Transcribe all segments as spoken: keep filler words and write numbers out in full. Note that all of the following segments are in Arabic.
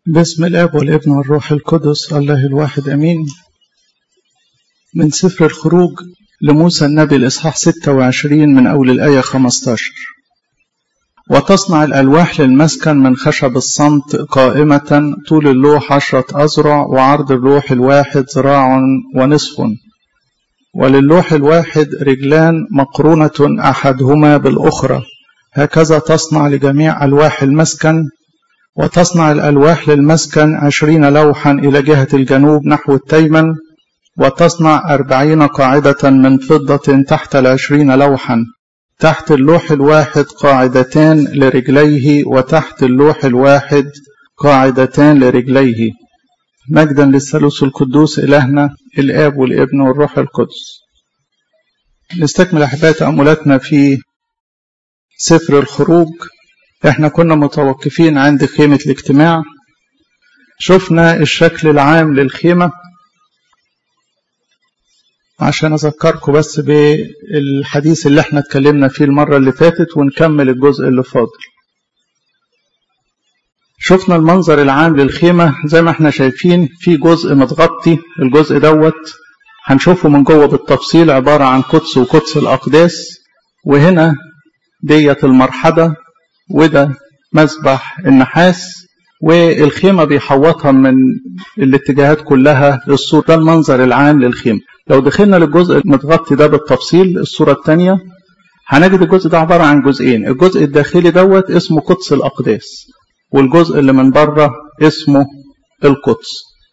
باسم الاب والابن والروح القدس الله الواحد امين. من سفر الخروج لموسى النبي الاصحاح ستة وعشرين من اول الايه خمسة عشر. وتصنع الالواح للمسكن من خشب الصمت قائمه، طول اللوح عشرة اذرع، وعرض اللوح الواحد ذراع ونصف، وللوح الواحد رجلان مقرونة احدهما بالاخرى، هكذا تصنع لجميع الواح المسكن. وتصنع الألواح للمسكن عشرين لوحا إلى جهة الجنوب نحو التيمن، وتصنع أربعين قاعدة من فضة تحت العشرين لوحا، تحت اللوح الواحد قاعدتان لرجليه، وتحت اللوح الواحد قاعدتان لرجليه. مجدا للثالوث القدوس إلهنا الآب والابن والروح القدس. نستكمل أحباء تأملاتنا في سفر الخروج. احنا كنا متوقفين عند خيمة الاجتماع، شفنا الشكل العام للخيمة. عشان اذكركم بس بالحديث اللي احنا اتكلمنا فيه المرة اللي فاتت ونكمل الجزء اللي فاضل. شفنا المنظر العام للخيمة زي ما احنا شايفين، في جزء متغطي، الجزء دوت هنشوفه من جوه بالتفصيل، عبارة عن قدس وقدس الأقداس، وهنا ديت المرحبة، وده مسبح النحاس، والخيمة بيحوطها من الاتجاهات كلها السور. ده المنظر العام للخيمة. لو دخلنا للجزء المتغطي ده بالتفصيل، الصورة الثانية، هنجد الجزء ده عبارة عن جزئين. الجزء الداخلي دوت اسمه قدس الأقداس، والجزء اللي من بره اسمه القدس.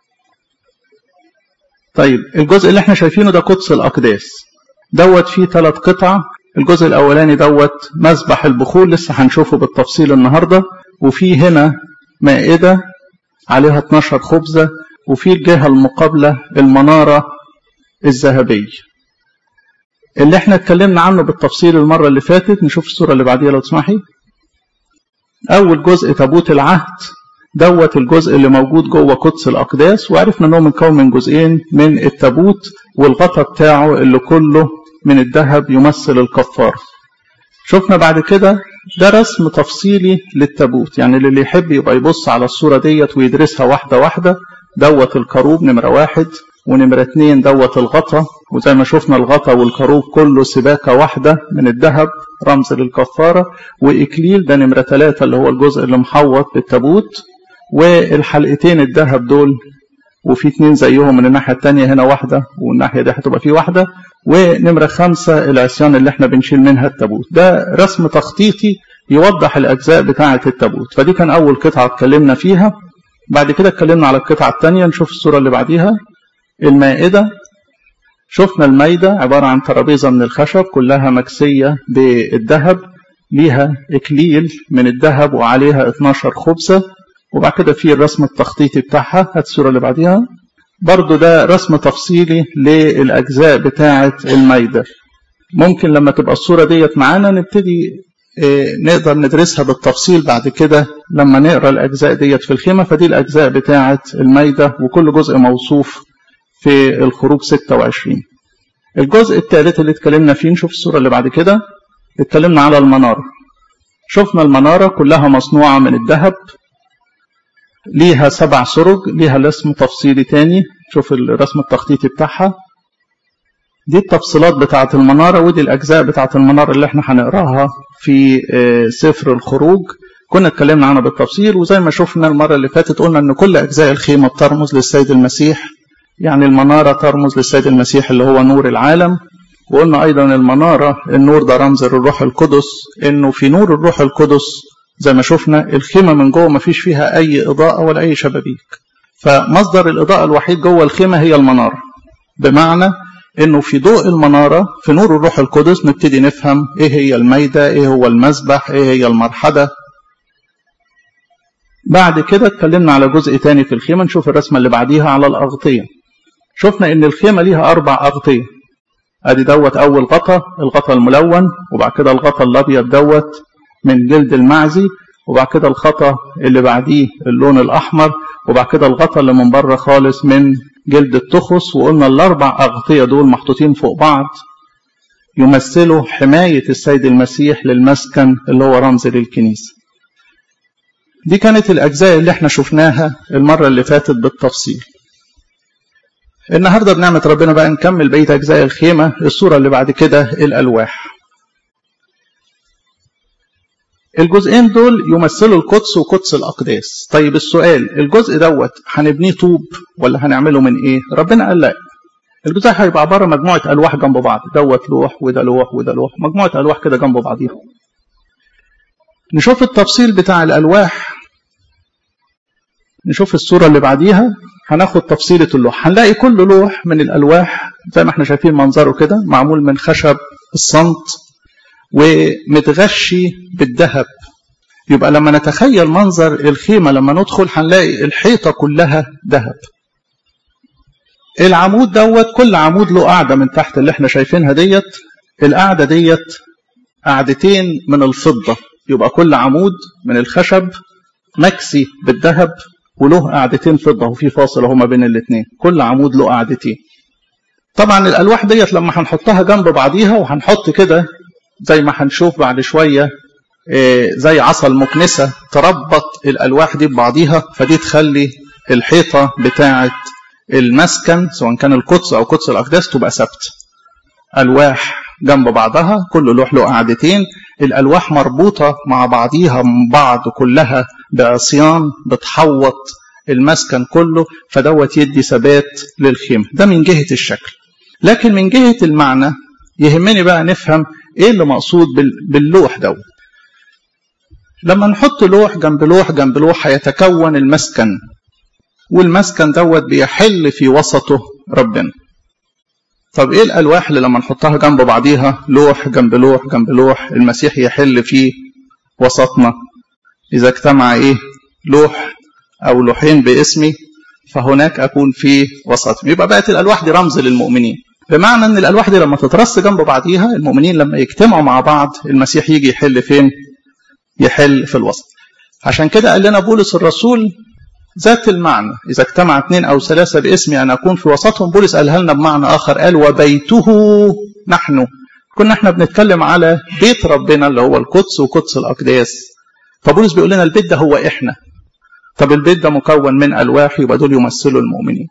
طيب الجزء اللي احنا شايفينه ده قدس الأقداس دوت فيه ثلاث قطع. الجزء الأولاني دوت مسبح البخور، لسه هنشوفه بالتفصيل النهاردة، وفي هنا مائدة عليها اتناشر خبزة، وفي الجهة المقابلة المنارة الذهبية اللي احنا اتكلمنا عنه بالتفصيل المرة اللي فاتت. نشوف الصورة اللي بعديها لو تسمحي. أول جزء تابوت العهد دوت الجزء اللي موجود جوه قدس الأقداس، وعرفنا انه مكون من جزئين من التابوت، والغطاء بتاعه اللي كله من الذهب يمثل الكفار. شفنا بعد كده ده رسم تفصيلي للتابوت، يعني اللي يحب يبقى يبص على الصورة ديت ويدرسها واحدة واحدة. دوت الكروب نمرة واحد، ونمرة اتنين دوت الغطا، وزي ما شفنا الغطا والكروب كله سباكة واحدة من الذهب رمز للكفارة. وإكليل ده نمرة ثلاثة اللي هو الجزء اللي محوط بالتابوت، والحلقتين الذهب دول، وفي اتنين زيهم من الناحية التانية، هنا واحدة والناحية دي هتبقى فيه واحدة. ونمرة خمسة العصيان اللي احنا بنشيل منها التابوت. ده رسم تخطيطي يوضح الأجزاء بتاعة التابوت. فدي كان أول قطعة اتكلمنا فيها. بعد كده اتكلمنا على القطعة التانية. نشوف الصورة اللي بعديها، المائدة. شفنا المائدة عبارة عن ترابيزة من الخشب كلها مكسية بالذهب، ليها إكليل من الذهب وعليها اتناشر خبزة، وبعد كده في الرسم التخطيطي بتاعها. هات الصورة اللي بعديها. برضو ده رسم تفصيلي للأجزاء بتاعة المائدة. ممكن لما تبقى الصورة ديت معانا نبتدي اه نقدر ندرسها بالتفصيل بعد كده لما نقرأ الأجزاء ديت في الخيمة. فدي الأجزاء بتاعة المائدة، وكل جزء موصوف في الخروج ستة وعشرين. الجزء الثالث اللي اتكلمنا فيه، نشوف الصورة اللي بعد كده، اتكلمنا على المنارة. شفنا المنارة كلها مصنوعة من الذهب، ليها سبع سرج، ليها رسم تفصيلي تاني. شوف الرسم التخطيطي بتاعها. دي التفصيلات بتاعة المنارة، ودي الأجزاء بتاعة المنارة اللي احنا هنقراها في سفر الخروج. كنا اتكلمنا عنها بالتفصيل، وزي ما شفنا المرة اللي فاتت قلنا ان كل أجزاء الخيمة بترمز للسيد المسيح. يعني المنارة ترمز للسيد المسيح اللي هو نور العالم، وقلنا أيضا المنارة النور ده رمز للروح القدس، انه في نور الروح القدس زي ما شفنا الخيمة من جوه ما فيش فيها أي إضاءة ولا أي شبابيك، فمصدر الإضاءة الوحيد جوه الخيمة هي المنارة. بمعنى إنه في ضوء المنارة في نور الروح القدس نبتدي نفهم إيه هي المائدة، إيه هو المسبح، إيه هي المرحبة. بعد كده اتكلمنا على جزء تاني في الخيمة. نشوف الرسمة اللي بعديها على الأغطية. شفنا إن الخيمة ليها أربع أغطية. أدي دوت أول غطا، الغطا الملون، وبعد كده الغطا الأبيض دوت من جلد المعزي، وبعد كده الغطا اللي بعديه اللون الأحمر، وبعد كده الغطا اللي من بره خالص من جلد التخص. وقلنا الأربع أغطية دول محطوطين فوق بعض يمثلوا حماية السيد المسيح للمسكن اللي هو رمز للكنيسة. دي كانت الأجزاء اللي احنا شفناها المرة اللي فاتت بالتفصيل. النهاردة بنعمة ربنا بقى نكمل بقية أجزاء الخيمة. الصورة اللي بعد كده الألواح. الجزئين دول يمثلوا القدس وقدس الأقداس. طيب السؤال، الجزء دوت هنبنيه طوب ولا هنعمله من ايه؟ ربنا قال لا، الجزء هيبقى عبارة مجموعة ألواح جنب بعض، دوت لوح وده لوح وده لوح، مجموعة ألواح كده جنب بعضيها. نشوف التفصيل بتاع الألواح. نشوف الصورة اللي بعديها، هناخد تفصيلة اللوح. هنلاقي كل لوح من الألواح زي ما احنا شايفين منظره كده معمول من خشب الصمت ومتغشي بالذهب. يبقى لما نتخيل منظر الخيمة لما ندخل هنلاقي الحيطة كلها ذهب. العمود دوت كل عمود له قاعدة من تحت اللي احنا شايفينها ديت. القاعدة ديت قاعدتين من الفضة، يبقى كل عمود من الخشب مكسي بالذهب وله قاعدتين فضة وفي فاصل هما بين الاثنين، كل عمود له قاعدتين. طبعا الألواح ديت لما هنحطها جنب بعضيها وهنحط كده زي ما هنشوف بعد شوية زي عصا المكنسة تربط الألواح دي ببعضيها، فدي تخلي الحيطة بتاعة المسكن سواء كان القدس أو قدس الأقداس تبقى ثابتة. ألواح جنب بعضها، كل لوح له قاعدتين، الألواح مربوطة مع بعضيها من بعض كلها بعصيان بتحوط المسكن كله، فدوت يدي ثبات للخيمة. ده من جهة الشكل. لكن من جهة المعنى يهمني بقى نفهم ايه اللي مقصود باللوح دوت. لما نحط لوح جنب لوح جنب لوح هيتكون المسكن، والمسكن دوت بيحل في وسطه ربنا. طب ايه الألواح اللي لما نحطها جنب بعضيها لوح جنب لوح جنب لوح المسيح يحل في وسطنا؟ إذا اجتمع ايه لوح أو لوحين باسمي فهناك أكون في وسطهم. يبقى بقت الألواح دي رمز للمؤمنين، بمعنى أن الألواح دي لما تترص جنب بعضيها المؤمنين لما يجتمعوا مع بعض المسيح يجي يحل فين؟ يحل في الوسط. عشان كده قال لنا بولس الرسول ذات المعنى، إذا اجتمع اثنين أو ثلاثة باسمي أن أكون في وسطهم. بولس قالها لنا بمعنى آخر، قال وبيته نحن. كنا احنا بنتكلم على بيت ربنا اللي هو القدس وقدس الأقداس، فبولس بيقول لنا البيت ده هو إحنا. طب البيت ده مكون من ألواح، يبقى دول يمثلوا المؤمنين.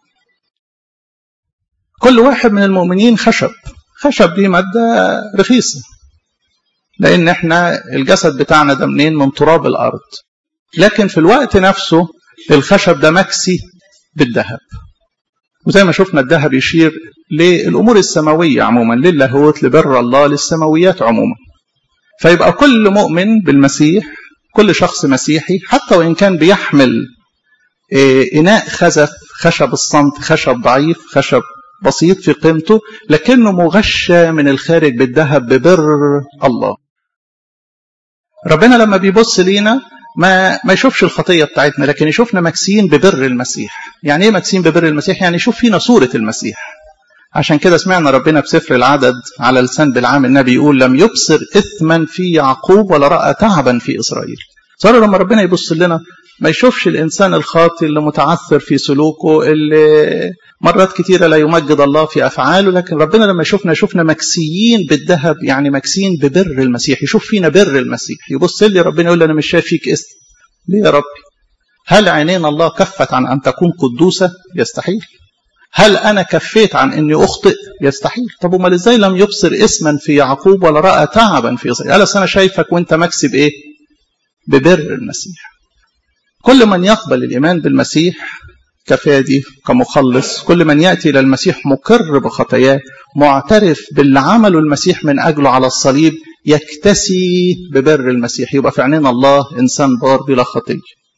كل واحد من المؤمنين خشب. خشب دي مادة رخيصة، لأن احنا الجسد بتاعنا ده منين؟ من تراب الأرض. لكن في الوقت نفسه الخشب ده مكسي بالذهب، وزي ما شفنا الذهب يشير للأمور السماوية عموما، للاهوت، لبر الله، للسماويات عموما. فيبقى كل مؤمن بالمسيح، كل شخص مسيحي حتى وإن كان بيحمل إناء خزف، خشب الصمت، خشب ضعيف، خشب بسيط في قيمته، لكنه مغشى من الخارج بالذهب ببر الله. ربنا لما بيبص لينا ما ما يشوفش الخطية بتاعتنا، لكن يشوفنا مكسيين ببر المسيح. يعني ايه مكسيين ببر المسيح؟ يعني يشوف فينا صورة المسيح. عشان كده سمعنا ربنا في سفر العدد على لسان بالعام النبي يقول لم يبصر إثما في يعقوب ولا رأى تعبا في إسرائيل. صار لما ربنا يبص لنا ما يشوفش الإنسان الخاطئ اللي متعثر في سلوكه، اللي مرات كتيرة لا يمجد الله في أفعاله، لكن ربنا لما يشوفنا يشوفنا مكسيين بالذهب، يعني مكسيين ببر المسيح، يشوف فينا بر المسيح. يبص لي ربنا يقول لي أنا مش شايف فيك اسم. ليه يا ربي؟ هل عينين الله كفت عن أن تكون قدوسة؟ يستحيل. هل أنا كفيت عن أني أخطئ؟ يستحيل. طب وما إزاي لم يبصر اسما في يعقوب ولا رأى تعبا في إسرائيل؟ قال أنا شايفك وأنت مكسي بإيه؟ ببر المسيح. كل من يقبل الإيمان بالمسيح كفادي كمخلص، كل من يأتي إلى المسيح مقر بخطاياه، معترف باللي عمله المسيح من أجله على الصليب، يكتسي ببر المسيح، يبقى في عينين الله إنسان بار بلا خطية.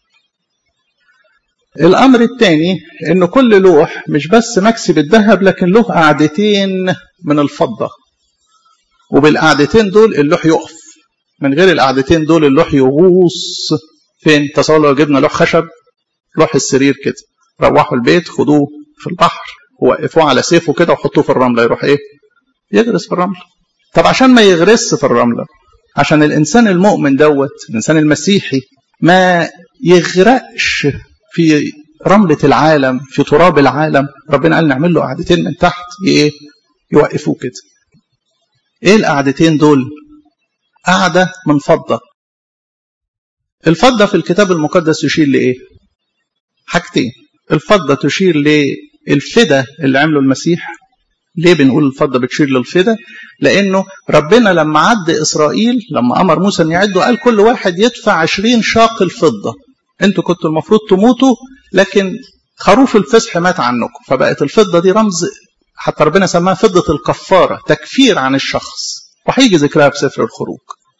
الأمر الثاني إنه كل لوح مش بس مكسي بالذهب، لكن له قاعدتين من الفضة، وبالقاعدتين دول اللوح يقف. من غير القاعدتين دول اللوح يغوص فين؟ تصور لو جبنا لوح خشب، لوح السرير كده، روحوا البيت خدوه في البحر ووقفوه على سيفه كده وحطوه في الرملة، يروح ايه؟ يغرس في الرملة. طب عشان ما يغرس في الرملة، عشان الإنسان المؤمن دوت، الإنسان المسيحي ما يغرقش في رملة العالم، في تراب العالم، ربنا قال نعمل له قعدتين من تحت ايه؟ يوقفوه كده. ايه القعدتين دول؟ قعدة من فضة. الفضة في الكتاب المقدس تشير لإيه؟ حاجتين. الفضة تشير للفدى اللي عمله المسيح. ليه بنقول الفضة بتشير للفدى؟ لأنه ربنا لما عد إسرائيل، لما أمر موسى أن يعدوا، قال كل واحد يدفع عشرين شاق الفضة. أنتوا كنتوا المفروض تموتوا، لكن خروف الفصح مات عنكم، فبقت الفضة دي رمز، حتى ربنا سماها فضة الكفارة، تكفير عن الشخص، وهيجي ذكرها في سفر الخروج.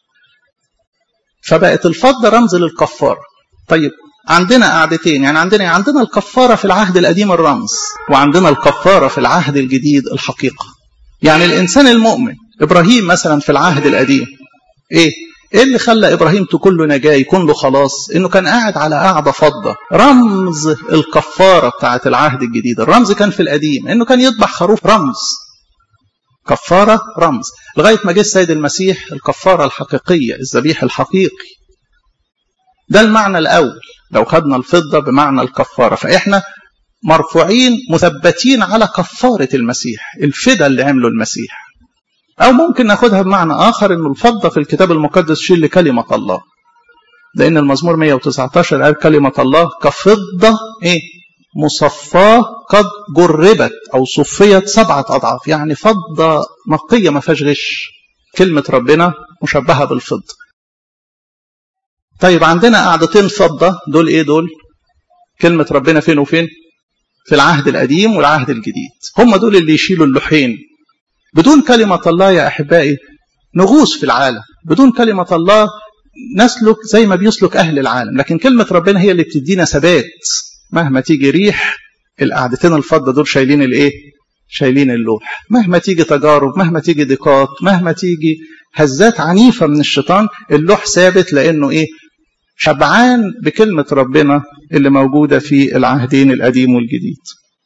فبقت الفضة رمز للكفارة. طيب عندنا قاعدتين، يعني عندنا عندنا الكفارة في العهد القديم الرمز، وعندنا الكفارة في العهد الجديد الحقيقة. يعني الإنسان المؤمن إبراهيم مثلا في العهد القديم إيه؟ إيه اللي خلى إبراهيم تكون له نجاة، يكون له خلاص؟ إنه كان قاعد على قاعدة فضة، رمز الكفارة بتاعة العهد الجديد. الرمز كان في القديم إنه كان يذبح خروف، رمز كفارة، رمز، لغاية ما جه السيد المسيح الكفارة الحقيقية، الذبيح الحقيقي. ده المعنى الأول لو خدنا الفضة بمعنى الكفارة. فإحنا مرفوعين مثبتين على كفارة المسيح، الفدى اللي عمله المسيح. أو ممكن ناخدها بمعنى آخر، إنه الفضة في الكتاب المقدس شيء لكلمة الله، لأن المزمور مئة وتسعة عشر قال كلمة الله كفضة إيه؟ مصفاة قد جربت أو صفيت سبعة أضعاف، يعني فضة نقية ما فيهاش غش. كلمة ربنا مشبهة بالفضة. طيب عندنا قاعدتين فضة، دول إيه دول؟ كلمة ربنا فين وفين؟ في العهد القديم والعهد الجديد، هم دول اللي يشيلوا اللوحين. بدون كلمة الله يا أحبائي نغوص في العالم، بدون كلمة الله نسلك زي ما بيسلك أهل العالم، لكن كلمة ربنا هي اللي بتدينا ثبات مهما تيجي ريح. القعدتين الفضة دول شايلين الإيه؟ شايلين اللوح. مهما تيجي تجارب، مهما تيجي ضيقات، مهما تيجي هزات عنيفة من الشيطان، اللوح ثابت، لأنه إيه؟ شبعان بكلمة ربنا اللي موجودة في العهدين القديم والجديد.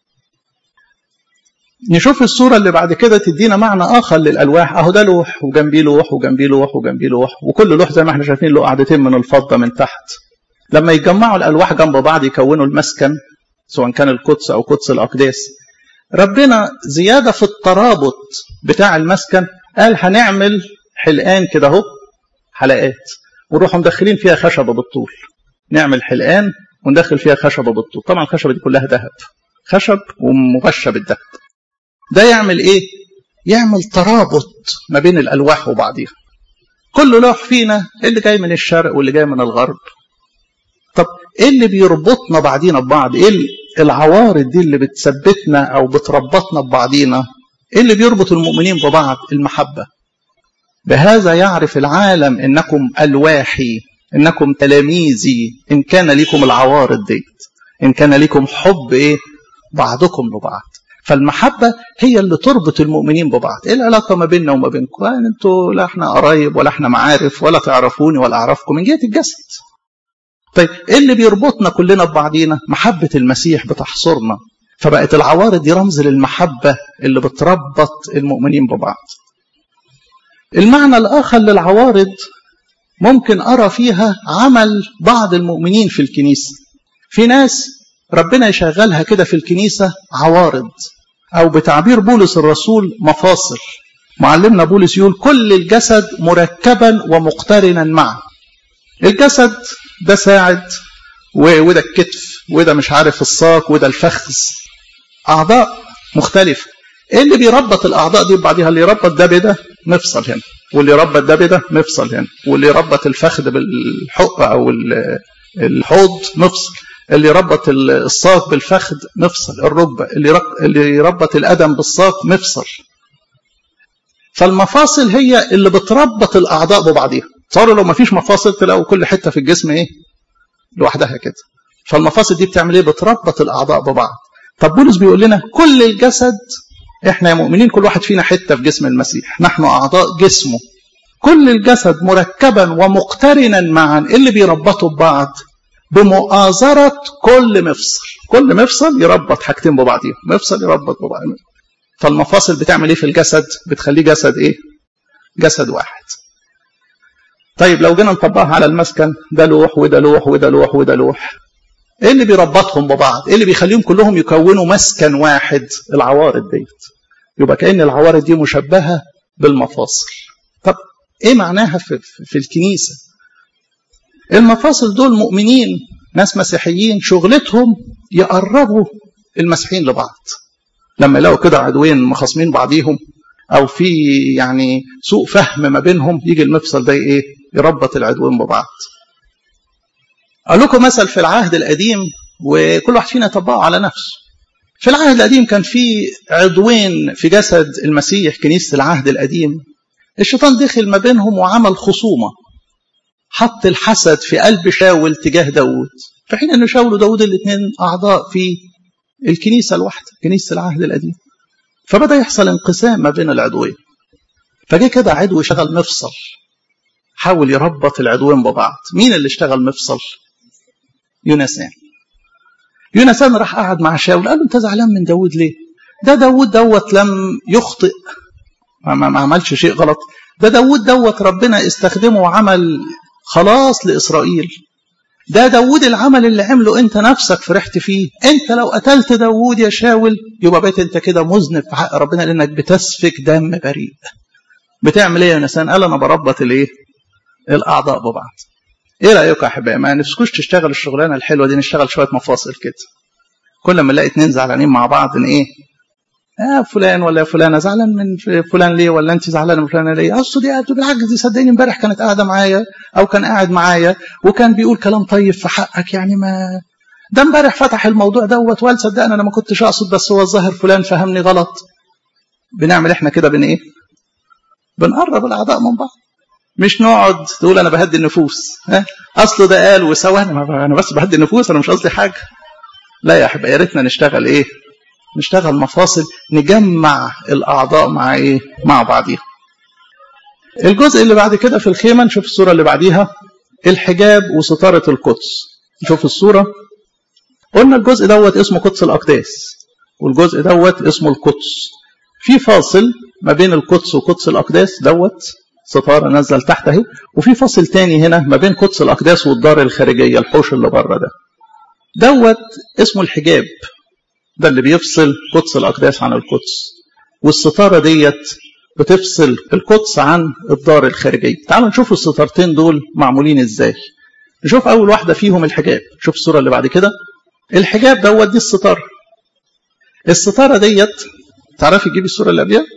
نشوف الصورة اللي بعد كده تدينا معنى آخر للألواح. أهو ده لوح وجنبيه لوح وجنبيه لوح وجنبيه لوح، وكل لوح زي ما احنا شايفين له قعدتين من الفضة من تحت. لما يتجمعوا الألواح جنب بعض يكونوا المسكن، سواء كان القدس أو قدس الأقداس. ربنا زيادة في الترابط بتاع المسكن قال هنعمل حلقان كده اهو، حلقات، ونروحوا مدخلين فيها خشبة بالطول. نعمل حلقان وندخل فيها خشبة بالطول. طبعا الخشبة دي كلها ذهب، خشب ومغشى بالذهب. ده يعمل ايه؟ يعمل ترابط ما بين الألواح وبعضها. كل لوح فينا اللي جاي من الشرق واللي جاي من الغرب. طب ايه اللي بيربطنا بعضينا ببعض؟ ايه العوارض دي اللي بتثبتنا او بتربطنا ببعضينا؟ ايه اللي بيربط المؤمنين ببعض؟ المحبة. بهذا يعرف العالم انكم الواحي، انكم تلاميذي، ان كان لكم العوارض دي، ان كان لكم حب ايه؟ بعضكم لبعض. فالمحبة هي اللي تربط المؤمنين ببعض. ايه العلاقة ما بيننا وما بينكم؟ يعني انتوا لا احنا قرايب ولا احنا معارف ولا تعرفوني ولا اعرفكم من جهة الجسد. طيب ايه اللي بيربطنا كلنا ببعضينا؟ محبة المسيح بتحصرنا. فبقت العوارض دي رمز للمحبة اللي بتربط المؤمنين ببعض. المعنى الآخر للعوارض ممكن أرى فيها عمل بعض المؤمنين في الكنيسة. في ناس ربنا يشغلها كده في الكنيسة عوارض، أو بتعبير بولس الرسول مفاصل. معلمنا بولس يقول كل الجسد مركبا ومقترنا معا. الجسد ده ساعد، وده الكتف، وده مش عارف الساق، وده الفخذ، أعضاء مختلفة. ايه اللي بيربط الأعضاء دي ببعضها؟ اللي يربط ده بده مفصل هنا، واللي يربط ده بده مفصل هنا، واللي يربط الفخذ بالحق أو الحوض مفصل، اللي يربط الساق بالفخذ مفصل، الركبة، اللي يربط القدم بالساق مفصل. فالمفاصل هي اللي بتربط الأعضاء ببعضها. صاروا لو ما فيش مفاصل تلاقوا كل حتة في الجسم ايه؟ لوحدها كده. فالمفاصل دي بتعمل ايه؟ بتربط الأعضاء ببعض. طب بولس بيقول لنا كل الجسد، احنا يا مؤمنين كل واحد فينا حتة في جسم المسيح، نحن أعضاء جسمه. كل الجسد مركبا ومقترنا معا، اللي بيربطوا ببعض بمؤازرة كل مفصل. كل مفصل يربط حاجتين ببعضهم، مفصل يربط ببعض. فالمفاصل بتعمل ايه في الجسد؟ بتخليه جسد ايه؟ جسد واحد. طيب لو جينا نطبقها على المسكن، ده لوح وده لوح وده لوح وده لوح، ايه اللي بيربطهم ببعض؟ ايه اللي بيخليهم كلهم يكونوا مسكن واحد؟ العوارض ديت. يبقى كأن العوارض دي مشبهة بالمفاصل. طب ايه معناها في, في الكنيسة؟ المفاصل دول مؤمنين، ناس مسيحيين شغلتهم يقربوا المسيحيين لبعض. لما يلاقوا كده عدوين مخاصمين بعضيهم او في يعني سوء فهم ما بينهم، يجي المفصل ده ايه؟ يربط العدوين ببعض. اقول لكم مثل في العهد القديم وكل واحد فينا يطبقه على نفسه. في العهد القديم كان في عضوين في جسد المسيح، كنيسة العهد القديم، الشيطان دخل ما بينهم وعمل خصومة، حط الحسد في قلب شاول تجاه داود، في حين أن شاول وداود الاثنين أعضاء في الكنيسة الواحدة، كنيسة العهد القديم. فبدأ يحصل انقسام ما بين العضوين. فجاء كده عضو شغل مفصل، حاول يربط العضوين ببعض. مين اللي اشتغل مفصل؟ يونسان. يونسان راح قعد مع شاول، قال له انت زعلان من داود ليه؟ ده داود دوت لم يخطئ، ما عملش شيء غلط، ده داود دوت ربنا استخدمه وعمل خلاص لإسرائيل. ده داود العمل اللي عمله انت نفسك فرحت فيه. انت لو قتلت داود يا شاول يبقى بقيت انت كده مذنب في حق ربنا، لانك بتسفك دم بريء. بتعمل ايه يا يونسان؟ قال انا بربط الايه؟ الاعضاء ببعض. ايه رايكم يا احبائي؟ ما نفسكوش تشتغل الشغلانه الحلوه دي؟ نشتغل شويه مفاصل كده، كل ما نلاقي اتنين زعلانين مع بعض ان ايه؟ اه فلان ولا فلانه زعلان من فلان ليه؟ ولا انت زعلانه من فلانه ليه؟ اصل دي بالعكس، دي صدقني امبارح كانت قاعده معايا او كان قاعد معايا وكان بيقول كلام طيب في حقك، يعني ما ده امبارح فتح الموضوع دوت وقال صدقني انا ما كنتش اقصد، بس هو الظاهر فلان فهمني غلط. بنعمل احنا كده بن ايه؟ بنقرب الاعضاء من بعض. مش نقعد تقول انا بهدي النفوس، ها اصله ده قال وسوى، انا انا بس بهدي النفوس، انا مش قصدي حاجه. لا يا احبائي، يا ريتنا نشتغل ايه؟ نشتغل مفاصل، نجمع الاعضاء مع ايه؟ مع بعضيها. الجزء اللي بعد كده في الخيمه، نشوف الصوره اللي بعديها، الحجاب وستاره القدس. نشوف الصوره. قلنا الجزء دوت اسمه قدس الاقداس، والجزء دوت اسمه القدس. في فاصل ما بين القدس وقدس الاقداس دوت، ستاره نازله تحت اهي، وفي فاصل تاني هنا ما بين قدس الاقداس والدار الخارجيه، الحوش اللي بره ده دوت اسمه الحجاب. ده اللي بيفصل قدس الأقداس عن القدس، والستارة ديت بتفصل القدس عن الدار الخارجية. تعالوا نشوف الستارتين دول معمولين ازاي. نشوف أول واحدة فيهم الحجاب. شوف الصورة اللي بعد كده. الحجاب دوت دي الستارة. الستارة ديت تعرفي تجيبي الصورة اللي قبلها؟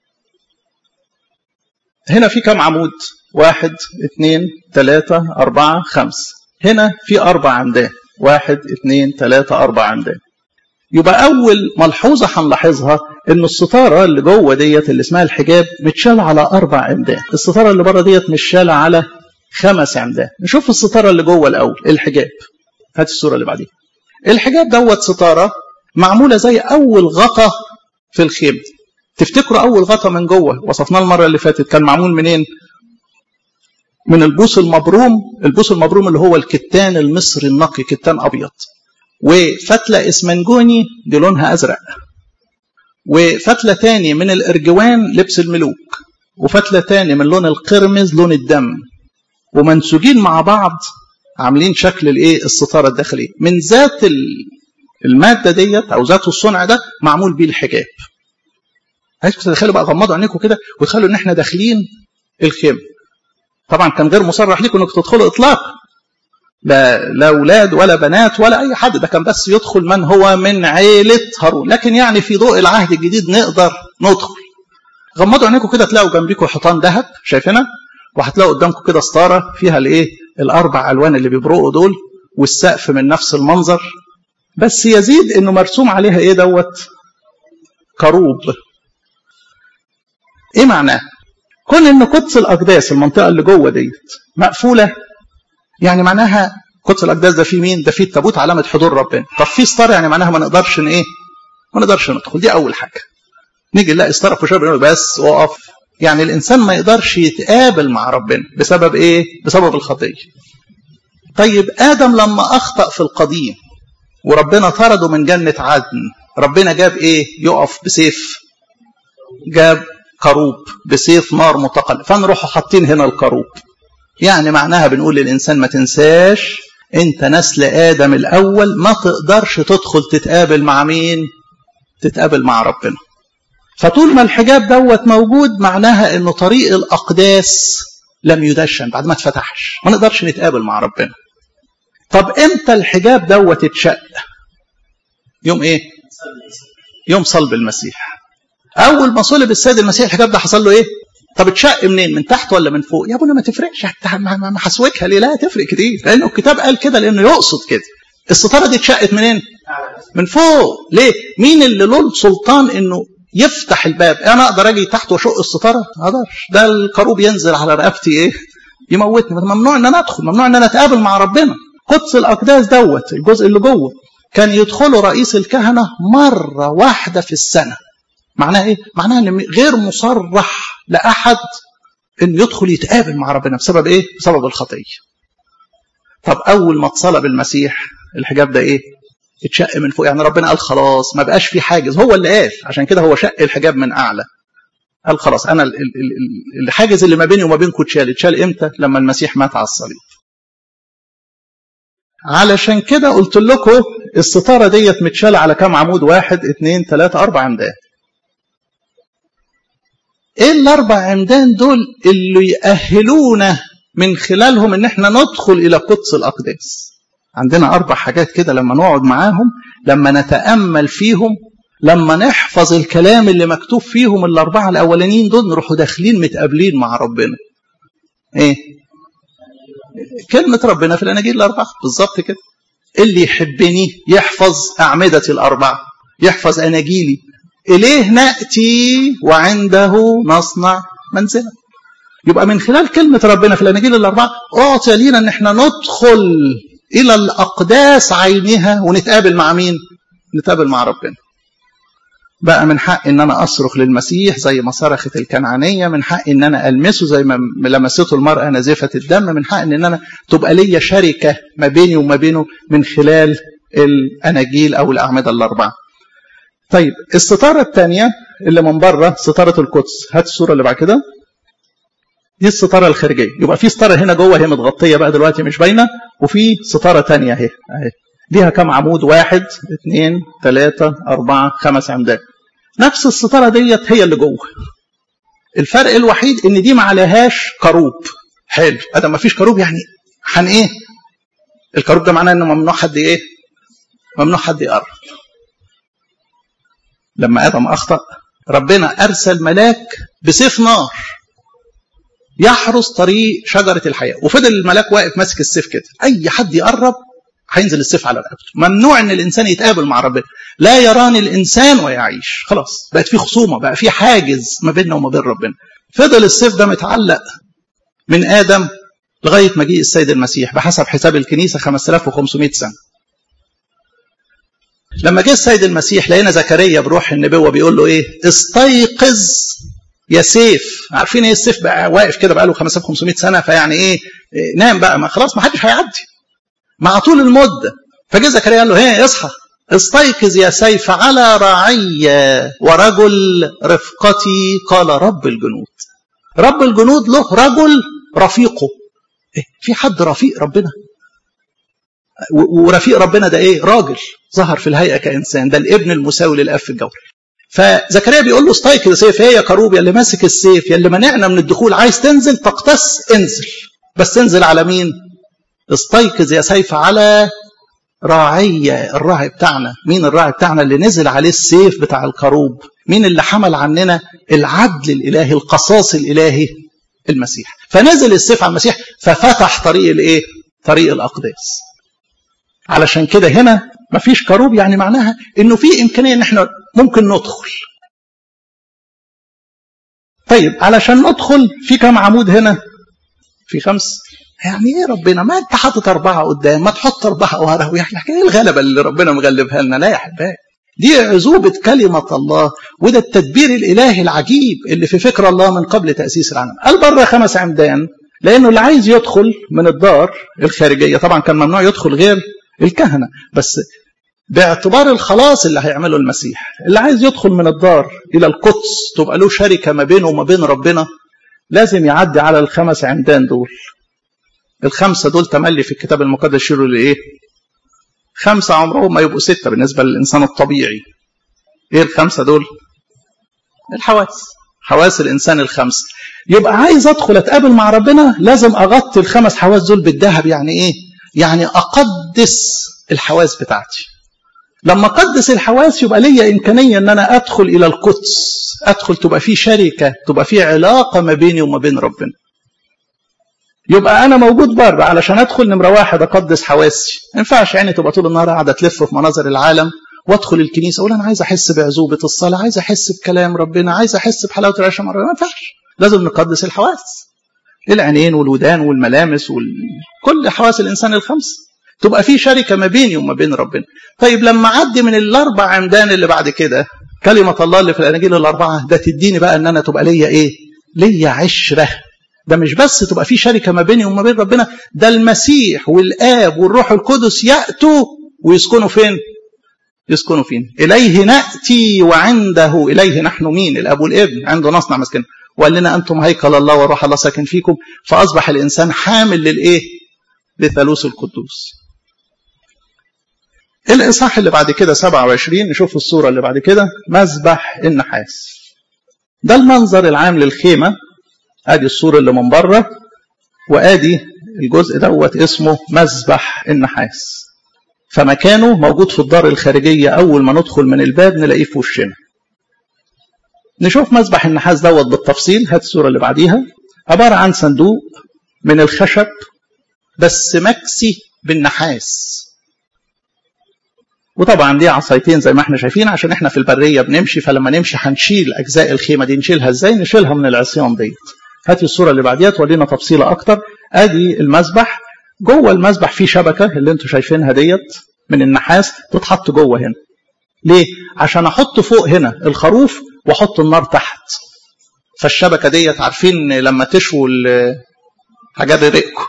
هنا في كم عمود؟ واحد اثنين ثلاثة أربعة خمسة. هنا في أربع عمدان، واحد اثنين ثلاثة أربع عمدان. يبقى أول ملحوظة هنلاحظها إن الستارة اللي جوه ديت اللي اسمها الحجاب متشالة على أربع عمدان، الستارة اللي بره ديت متشالة على خمس عمدان. نشوف الستارة اللي جوه الأول، الحجاب. هات الصورة اللي بعديها. الحجاب دوت ستارة معمولة زي أول غطا في الخيمة. تفتكروا أول غطا من جوه وصفناه المرة اللي فاتت كان معمول منين؟ من البوص المبروم. البوص المبروم اللي هو الكتان المصري النقي، كتان أبيض، وفتلة اسمنجوني دي لونها أزرق، وفتلة تاني من الإرجوان لبس الملوك، وفتلة تاني من لون القرمز لون الدم، ومنسوجين مع بعض عاملين شكل الايه؟ الستارة الداخلية. من ذات المادة ديت أو ذات الصنع ده معمول بيه الحجاب. عايزكم تتخيلوا بقى، غمضوا عينيكم كده وتخيلوا إن احنا داخلين الخيمة. طبعا كان غير مصرح لكم انكم تدخلوا إطلاقا، لا لا أولاد ولا بنات ولا أي حد، ده كان بس يدخل من هو من عيلة هارون. لكن يعني في ضوء العهد الجديد نقدر ندخل. غمضوا عينيكم كده تلاقوا جنبيكم حيطان ذهب شايفينها، وهتلاقوا قدامكم كده ستارة فيها الايه؟ الأربع ألوان اللي بيبرقوا دول، والسقف من نفس المنظر، بس يزيد إنه مرسوم عليها إيه دوت؟ كروب. إيه معناه؟ كون إن قدس الأقداس المنطقة اللي جوه ديت مقفولة، يعني معناها قدس الأقداس ده فيه مين؟ ده فيه التابوت، علامة حضور ربنا. طب في ستارة، يعني معناها ما نقدرش ن ايه؟ ما نقدرش ندخل. دي أول حاجة. نيجي نلاقي ستارة في شبر بس وقف، يعني الإنسان ما يقدرش يتقابل مع ربنا بسبب ايه؟ بسبب الخطية. طيب آدم لما أخطأ في القديم وربنا طرده من جنة عدن، ربنا جاب ايه؟ يقف بسيف، جاب كروب بسيف نار متقل، فنروحوا حاطين هنا الكروب. يعني معناها بنقول للإنسان ما تنساش انت نسل آدم الأول، ما تقدرش تدخل تتقابل مع مين؟ تتقابل مع ربنا. فطول ما الحجاب دوت موجود معناها انه طريق الأقداس لم يدشن، بعد ما اتفتحش ما نقدرش نتقابل مع ربنا. طب امتى الحجاب دوت اتشق؟ يوم ايه؟ يوم صلب المسيح. اول ما صلب السيد المسيح الحجاب ده حصل له ايه؟ طب اتشق منين؟ من تحت ولا من فوق؟ يا ابونا ما تفرقش، ما حسوكها ليه؟ لا تفرق كتير، لانه الكتاب قال كده، لانه يقصد كده. الستاره دي اتشقت منين؟ من فوق. ليه؟ مين اللي له سلطان انه يفتح الباب؟ انا اقدر اجي تحت واشق الستاره؟ ما اقدرش. ده الكروب ينزل على رقبتي ايه؟ يموتني. ممنوع ان انا ادخل، ممنوع ان انا اتقابل مع ربنا. قدس الاقداس دوت الجزء اللي جوه كان يدخله رئيس الكهنه مره واحده في السنه. معناها ايه؟ معناها ان غير مصرح لاحد انه يدخل يتقابل مع ربنا. بسبب ايه؟ بسبب الخطيه. طب اول ما اتصلب المسيح الحجاب ده ايه؟ اتشق من فوق. يعني ربنا قال خلاص ما بقاش في حاجز. هو اللي قال، عشان كده هو شق الحجاب من اعلى. قال خلاص انا الحاجز اللي ما بيني وما بينكم اتشال. اتشال امتى؟ لما المسيح مات على الصليب. علشان كده قلت لكم الستاره ديت متشاله على كام عمود؟ واحد اثنين ثلاثه اربع عمدان. ايه الاربع عمدان دول اللي يأهلونا من خلالهم ان احنا ندخل الى قدس الاقداس؟ عندنا اربع حاجات كده لما نقعد معاهم، لما نتأمل فيهم، لما نحفظ الكلام اللي مكتوب فيهم الاربعه الاولانيين دول، نروحوا داخلين متقابلين مع ربنا. ايه؟ كلمه ربنا في الاناجيل الاربعه بالظبط كده. اللي يحبني يحفظ اعمدتي الاربعه، يحفظ اناجيلي. اليه ناتي وعنده نصنع منزلا. يبقى من خلال كلمه ربنا في الاناجيل الاربعه اعطي لينا ان احنا ندخل الى الاقداس عينها ونتقابل مع مين؟ نتقابل مع ربنا. بقى من حق ان انا اصرخ للمسيح زي ما صرخت الكنعانيه، من حق ان انا المسه زي ما لمسته المراه نازفه الدم، من حق ان انا تبقى ليا شركه ما بيني وما بينه من خلال الاناجيل او الاعمده الاربعه. طيب الستاره الثانيه اللي من بره ستاره القدس، هات الصوره اللي بعد كده. دي الستاره الخارجيه. يبقى في ستاره هنا جوه هي متغطيه بقى دلوقتي مش باينه، وفي ستاره ثانيه اهي اهي. ليها كم عمود؟ واحد اثنين ثلاثه اربعه خمس عمدان. نفس الستاره ديت هي اللي جوه. الفرق الوحيد ان دي ما عليهاش كروب. حلو، ادم ما فيش كروب يعني حن ايه؟ الكروب ده معناه انه ممنوع حد ايه؟ ممنوع حد يقرب. لما ادم اخطأ ربنا ارسل ملاك بسيف نار يحرس طريق شجره الحياه، وفضل الملاك واقف ماسك السيف كده. اي حد يقرب هينزل السيف على رقبته. ممنوع ان الانسان يتقابل مع ربنا. لا يراني الانسان ويعيش. خلاص بقت في خصومه، بقى في حاجز ما بيننا وما بين ربنا. فضل السيف ده متعلق من ادم لغايه مجيء السيد المسيح بحسب حساب الكنيسه خمسة آلاف وخمسمائة سنه. لما جه السيد المسيح لقينا زكريا بروح النبوه بيقول له ايه؟ استيقظ يا سيف. عارفين ايه السيف؟ بقى واقف كده بقى له خمسة آلاف وخمسمائة سنه، فيعني ايه؟ نام بقى، ما خلاص ما حدش هيعدي مع طول المده. فجه زكريا قال له هي اصحى استيقظ يا سيف على رعي ورجل رفقتي، قال رب الجنود. رب الجنود له رجل رفيقه. إيه؟ في حد رفيق ربنا؟ ورفيق ربنا ده ايه؟ راجل ظهر في الهيئه كانسان، ده الابن المساوي للاب في الجوهر. فزكريا بيقول له استيقظ يا سيف. هي يا كروب يا اللي ماسك السيف يا اللي منعنا من الدخول، عايز تنزل تقتص انزل، بس انزل على مين؟ استيقظ يا سيف على راعي. الراعي بتاعنا مين؟ الراعي بتاعنا اللي نزل عليه السيف بتاع الكروب. مين اللي حمل عننا العدل الالهي القصاص الالهي؟ المسيح. فنزل السيف على المسيح ففتح طريق الايه؟ طريق الاقداس. علشان كده هنا مفيش كروب، يعني معناها انه في امكانيه ان احنا ممكن ندخل. طيب علشان ندخل في كم عمود هنا؟ في خمس. يعني ايه ربنا؟ ما انت حاطط اربعه قدام، ما تحط اربعه ورا. يعني ايه الغلبه اللي ربنا مغلبها لنا؟ لا يا احبائي، دي عذوبه كلمه الله، وده التدبير الالهي العجيب اللي في فكر الله من قبل تاسيس العالم. قال بره خمس عمدان لانه اللي عايز يدخل من الدار الخارجيه، طبعا كان ممنوع يدخل غير الكهنه، بس باعتبار الخلاص اللي هيعمله المسيح، اللي عايز يدخل من الدار الى القدس تبقى له شركه ما بينه وما بين ربنا، لازم يعدي على الخمس عمدان دول. الخمسه دول تملي في الكتاب المقدس يشيروا لايه؟ خمسه عمرهم ما يبقوا سته بالنسبه للانسان الطبيعي. ايه الخمسه دول؟ الحواس. حواس الإنسان الخمس. يبقى عايز أدخل أتقابل مع ربنا لازم أغطي الخمس حواس دول بالذهب. يعني إيه؟ يعني أقدس الحواس بتاعتي. لما أقدس الحواس يبقى ليا إمكانية أن أنا أدخل إلى القدس، أدخل تبقى في شركة، تبقى في علاقة ما بيني وما بين ربنا. يبقى أنا موجود بره علشان أدخل نمرة واحد أقدس حواسي. ما ينفعش يعني تبقى طول النهار قاعدة تلف في مناظر العالم وأدخل الكنيسة أقول أنا عايز أحس بعزوبة الصلاة، عايز أحس بكلام ربنا، عايز أحس بحلاوة العيش مع ربنا. ما ينفعش، لازم نقدس الحواس، العينين والودان والملامس وكل حواس الإنسان الخمس، تبقى في شركة ما بيني وما بين ربنا. طيب لما أعدي من الأربع عمدان اللي بعد كده كلمة الله اللي في الأناجيل الأربعة، ده تديني بقى أن أنا تبقى ليا إيه؟ ليا عشرة. ده مش بس تبقى في شركة ما بيني وما بين ربنا، ده المسيح والآب والروح القدس يأتوا ويسكنوا فين؟ يسكنوا فين؟ إليه نأتي وعنده، إليه نحن مين؟ الأب والابن، عنده نصنع مسكن، وقال لنا أنتم هيكل الله وروح الله ساكن فيكم. فأصبح الإنسان حامل للإيه؟ لثالوث القدوس. الإصحاح اللي بعد كده سبعة وعشرين، نشوف الصورة اللي بعد كده، مذبح النحاس. ده المنظر العام للخيمة. ادي الصورة اللي من بره، وادي الجزء دوت اسمه مذبح النحاس. فمكانه موجود في الدار الخارجية، اول ما ندخل من الباب نلاقيه في وشنا. نشوف مذبح النحاس دوت بالتفصيل. هات الصورة اللي بعديها. عبارة عن صندوق من الخشب بس مكسي بالنحاس. وطبعا دي عصايتين زي ما احنا شايفين، عشان احنا في البرية بنمشي، فلما نمشي هنشيل اجزاء الخيمة دي. نشيلها ازاي؟ نشيلها من العصيان ديت. هاتي الصورة اللي بعديها تورينا تفصيلة اكتر. ادي المذبح، جوه المذبح في شبكة اللي انتوا شايفينها ديت من النحاس تتحط جوه هنا. ليه؟ عشان احط فوق هنا الخروف واحط النار تحت. فالشبكة ديت عارفين لما تشووا هجري ريقكم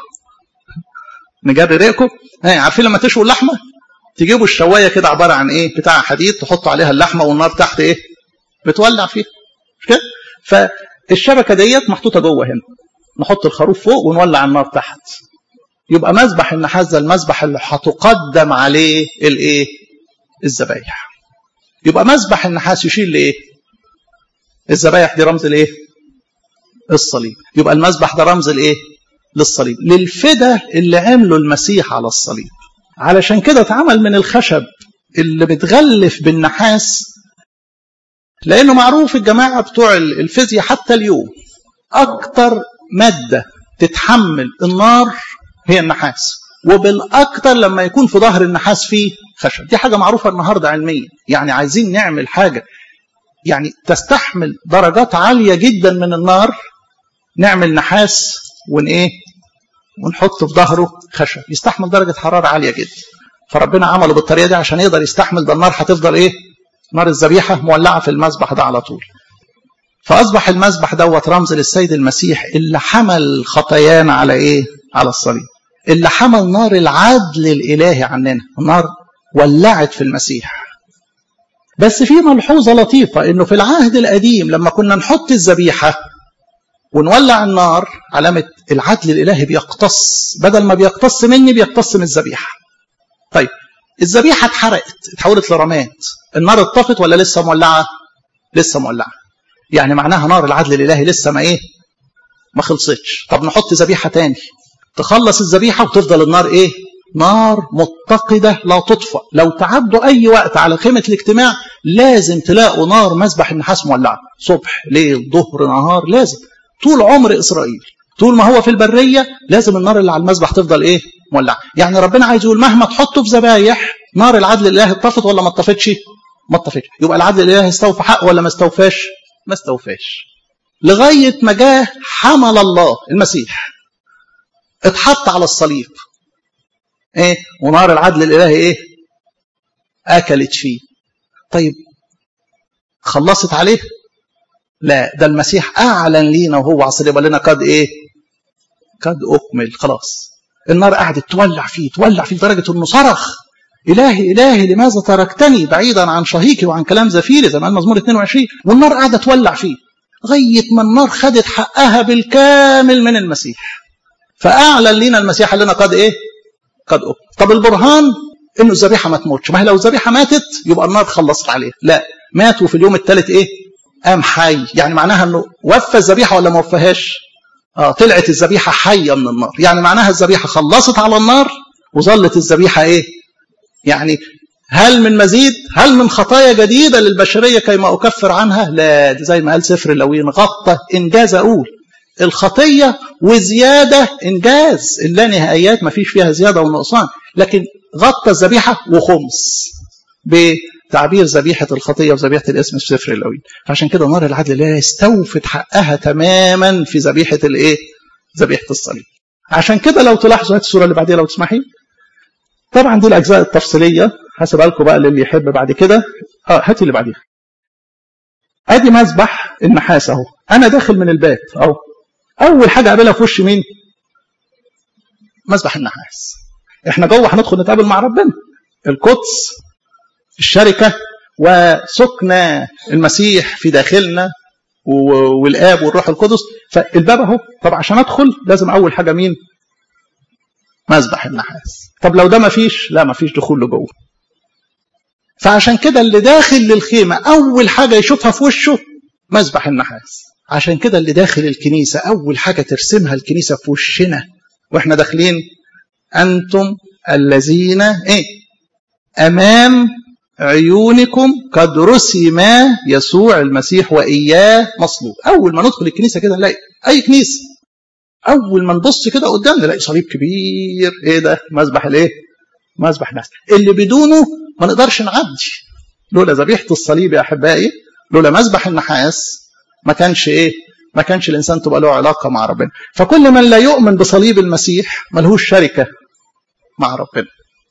نجري ريقكم عارفين لما تشووا اللحمة تجيبوا الشواية كده عبارة عن ايه؟ بتاع حديد، تحطوا عليها اللحمة والنار تحت ايه؟ بتولع فيها، مش كده؟ فالشبكة ديت محطوطة جوه هنا، نحط الخروف فوق ونولع النار تحت. يبقى مذبح النحاس ده المذبح اللي هتقدم عليه الايه؟ الذبايح. يبقى مذبح النحاس يشيل لايه؟ الذبايح دي رمز لايه؟ الصليب. يبقى المذبح ده رمز لايه؟ للصليب، للفدا اللي عمله المسيح على الصليب. علشان كده اتعمل من الخشب اللي بتغلف بالنحاس، لانه معروف الجماعه بتوع الفيزياء حتى اليوم اكتر ماده تتحمل النار هي النحاس، وبالاكتر لما يكون في ظهر النحاس فيه خشب. دي حاجه معروفه النهارده علميا. يعني عايزين نعمل حاجه يعني تستحمل درجات عاليه جدا من النار، نعمل نحاس ون ايه ونحط في ظهره خشب يستحمل درجه حراره عاليه جدا. فربنا عمله بالطريقه دي عشان يقدر يستحمل. ده النار هتفضل ايه؟ نار الذبيحه مولعه في المذبح ده على طول. فاصبح المذبح دوت رمز للسيد المسيح اللي حمل خطايانا على ايه؟ على الصليب، اللي حمل نار العدل الالهي عننا. النار ولعت في المسيح. بس في ملحوظه لطيفه، انه في العهد القديم لما كنا نحط الذبيحه ونولع النار، علامه العدل الالهي بيقتص، بدل ما بيقتص مني بيقتص من الذبيحه. طيب الذبيحه اتحرقت، اتحولت لرماد، النار اتطفت ولا لسه مولعه؟ لسه مولعه. يعني معناها نار العدل الالهي لسه ما ايه؟ ما خلصتش. طب نحط ذبيحه تاني تخلص الذبيحه وتفضل النار ايه؟ نار متقده لا تطفأ. لو تعدوا اي وقت على خيمه الاجتماع لازم تلاقوا نار مذبح النحاس مولعه، صبح ليل ظهر نهار، لازم طول عمر اسرائيل طول ما هو في البريه لازم النار اللي على المذبح تفضل ايه؟ مولعه. يعني ربنا عايز يقول مهما تحطوا في ذبايح، نار العدل الالهي اتطفت ولا ما اتطفتش؟ ما اتطفتش. يبقى العدل الالهي استوفى حق ولا ما استوفاش؟ ما استوفاش. لغايه ما جاه حمل الله المسيح اتحط على الصليب ايه؟ ونار العدل الالهي ايه؟ اكلت فيه. طيب خلصت عليه؟ لا، ده المسيح اعلن لينا وهو على الصليب قال لنا قد ايه؟ قد اكمل. خلاص. النار قعدت تولع فيه تولع فيه لدرجه انه صرخ الهي الهي لماذا تركتني بعيدا عن شهيقي وعن كلام زفيري زي ما قال مزمور اثنين وعشرين. والنار قاعده تولع فيه لغايه ما النار خدت حقها بالكامل من المسيح. فاعلن لينا المسيح قال لنا قد ايه؟ قد اكمل. طب البرهان انه الذبيحه ما تموتش. ما هي لو الذبيحه ماتت يبقى النار خلصت عليه. لا، ماتوا في اليوم الثالث ايه؟ قام حي، يعني معناها انه وفى الذبيحه ولا ما وفاهاش؟ اه طلعت الذبيحه حيه من النار، يعني معناها الذبيحه خلصت على النار وظلت الذبيحه ايه؟ يعني هل من مزيد؟ هل من خطايا جديده للبشريه كيما اكفر عنها؟ لا، زي ما قال سفر اللاويين غطى انجاز، اقول الخطيه وزياده انجاز، اللانهائيات ما فيش فيها زياده ونقصان، لكن غطى الذبيحه وخمس بتعبير ذبيحه الخطيه وذبيحه الاسم في سفر اللاويين. فعشان كده نار العدل لا استوفت حقها تماما في ذبيحه الايه؟ ذبيحه الصليب. عشان كده لو تلاحظوا هات الصوره اللي بعديها لو تسمحي. طبعا دي الاجزاء التفصيليه، هسيبها لكم بقى للي يحب بعد كده. اه هاتي اللي بعديها. ادي مذبح النحاس اهو، انا داخل من الباب اهو، اول حاجه اقابلها في وش مين؟ مذبح النحاس. احنا جوه هندخل نتقابل مع ربنا، القدس، الشركه وسكن المسيح في داخلنا والاب والروح القدس. فالباب اهو. طب عشان ادخل لازم اول حاجه مين؟ مذبح النحاس. طب لو ده ما فيش، لا ما فيش دخول لجوه. فعشان كده اللي داخل للخيمه اول حاجه يشوفها في وشه مذبح النحاس. عشان كده اللي داخل الكنيسه اول حاجه ترسمها الكنيسه في وشنا واحنا داخلين، انتم الذين ايه؟ امام عيونكم قد رسم يسوع المسيح واياه مصلوب. اول ما ندخل الكنيسه كده نلاقي اي كنيسه، اول ما نبص كده قدامنا نلاقي صليب كبير. ايه ده؟ مذبح الايه؟ مذبح النحاس اللي بدونه ما نقدرش نعدي. لولا ذبيحه الصليب يا احبائي، لولا مذبح النحاس ما كانش ايه؟ ما كانش الانسان تبقى له علاقه مع ربنا. فكل من لا يؤمن بصليب المسيح ملهوش شركه مع ربنا.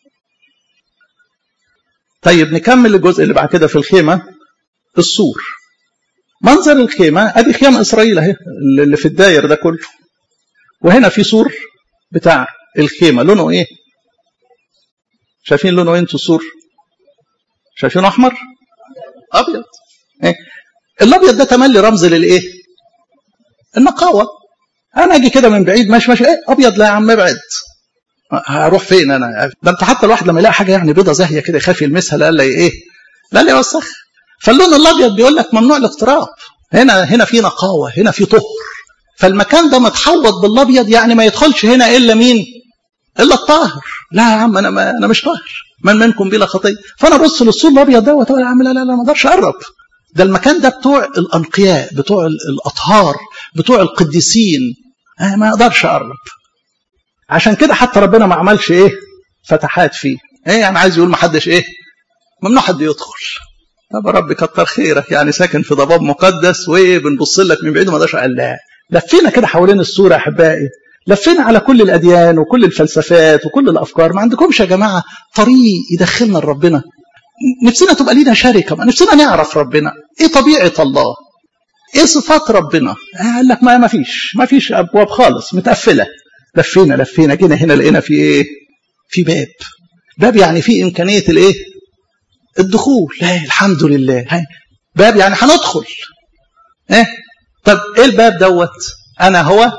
طيب نكمل الجزء اللي بعد كده في الخيمه. السور، منظر الخيمه ادي خيام اسرائيل اهي اللي في الداير ده كله، وهنا في سور بتاع الخيمه لونه ايه؟ شايفين لونه ايه انتوا السور؟ شايفينه احمر؟ ابيض. إيه؟ الابيض ده تملي رمز للايه؟ النقاوه. انا اجي كده من بعيد ماشي ماشي، ايه ابيض؟ لا يا عم ابعد، هروح فين انا؟ ده انت حتى الواحد لما يلاقي حاجه يعني بيضه زاهيه كده يخاف يلمسها، لا لا ايه؟ لا لا يوسخ. فاللون الابيض بيقول لك ممنوع الاقتراب. هنا هنا في نقاوه، هنا في طهر. فالمكان ده متحوط بالابيض، يعني ما يدخلش هنا الا مين؟ الا الطاهر. لا يا عم انا ما انا مش طاهر، من منكم بلا خطيه. فانا ابص للسور الابيض دوت يا عم، لا لا لا ما اقدرش اقرب. ده المكان ده بتوع الانقياء، بتوع الاطهار، بتوع القديسين، أنا ما اقدرش اقرب. عشان كده حتى ربنا ما عملش ايه؟ فتحات فيه. ايه يعني عايز يقول ما حدش ايه؟ ممنوع حد يدخل. طب يا رب كتر خيرك، يعني ساكن في ضباب مقدس وبنبص لك من بعيد وما اقدرش. قال لا، لفينا كده حوالين الصوره يا احبائي، لفينا على كل الاديان وكل الفلسفات وكل الافكار. ما عندكمش يا جماعه طريق يدخلنا لربنا؟ نفسنا تبقى لينا شركه، نفسنا نعرف ربنا، ايه طبيعه الله، ايه صفات ربنا. قال لك ما ما فيش ما فيش ابواب خالص، متقفله. لفينا لفينا جينا هنا لقينا في ايه؟ في باب. باب يعني في امكانيه الايه؟ الدخول. لا الحمد لله، هاي باب يعني هندخل. ايه طب ايه الباب دوت؟ انا هو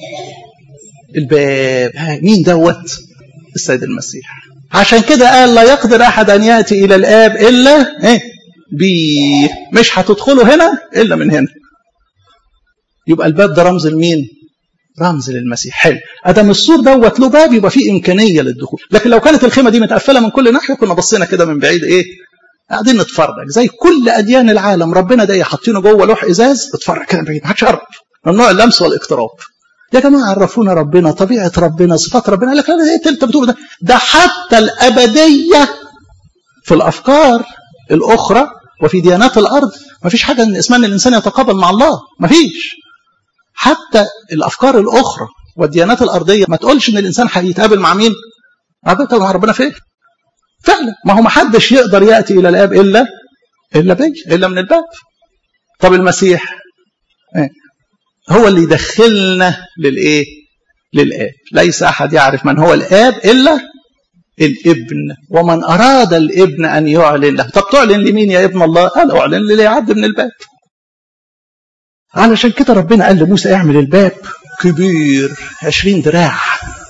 الباب. مين دوت؟ السيد المسيح. عشان كده قال لا يقدر احد ان ياتي الى الاب الا ايه؟ بيه. مش هتدخلوا هنا الا من هنا. يبقى الباب ده رمز لمين؟ رمز للمسيح. حلو، ادم السور دوت له باب يبقى فيه امكانيه للدخول. لكن لو كانت الخيمه دي متقفله من كل ناحيه كنا بصينا كده من بعيد ايه؟ قاعدين نتفرج زي كل اديان العالم. ربنا ده حاطينه جوه لوح ازاز، اتفرج كده من بعيد، ما حدش يقرب، ممنوع اللمس والاقتراب. يا جماعه عرفونا ربنا، طبيعه ربنا، صفات ربنا. قال لك لا ايه انت بتقول ده؟ ده حتى الابديه في الافكار الاخرى وفي ديانات الارض ما فيش حاجه اسمها ان الانسان يتقابل مع الله، ما فيش. حتى الافكار الاخرى والديانات الارضيه ما تقولش ان الانسان هيتقابل مع مين؟ ابدا مع ربنا. فين؟ فعلا ما هو ما حدش يقدر ياتي الى الاب الا الا بي الا من الباب. طب المسيح ايه؟ هو اللي يدخلنا للايه؟ للاب. ليس احد يعرف من هو الاب الا الابن، ومن اراد الابن ان يعلن له. طب تعلن لمين يا ابن الله؟ قال اعلن للي يعدي من الباب. علشان كده ربنا قال لموسى اعمل الباب كبير عشرين دراع.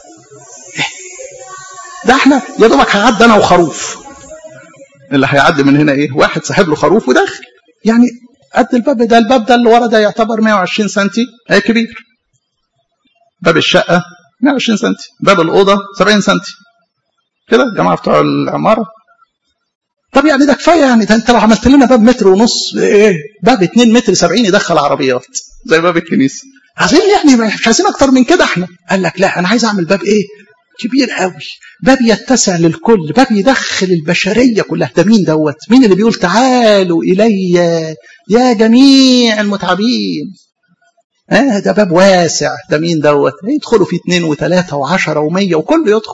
ده احنا يا دوبك هعدي انا وخروف. اللي هيعدي من هنا ايه؟ واحد ساحب له خروف وداخل. يعني قد الباب ده. الباب ده اللي ورا ده يعتبر مئة وعشرين سنتي، اي كبير. باب الشقه مئة وعشرين سنتي، باب الاوضه سبعين سنتي كده الجماعه بتوع العماره. طب يعني ده كفايه يعني، ده انت لو عملت لنا باب متر ونص، ايه باب اتنين متر سبعين يدخل عربيات زي باب الكنيسه، عايزين يعني مش عايزين اكتر من كده احنا. قال لك لا، انا عايز اعمل باب ايه كبير قوي، باب يتسع للكل، باب يدخل البشريه كلها. ده مين دوت؟ مين اللي بيقول تعالوا الي يا جميع المتعبين؟ اه ده باب واسع. ده مين دوت؟ يدخلوا فيه اثنين وثلاثه وعشره ومية وكله يدخل.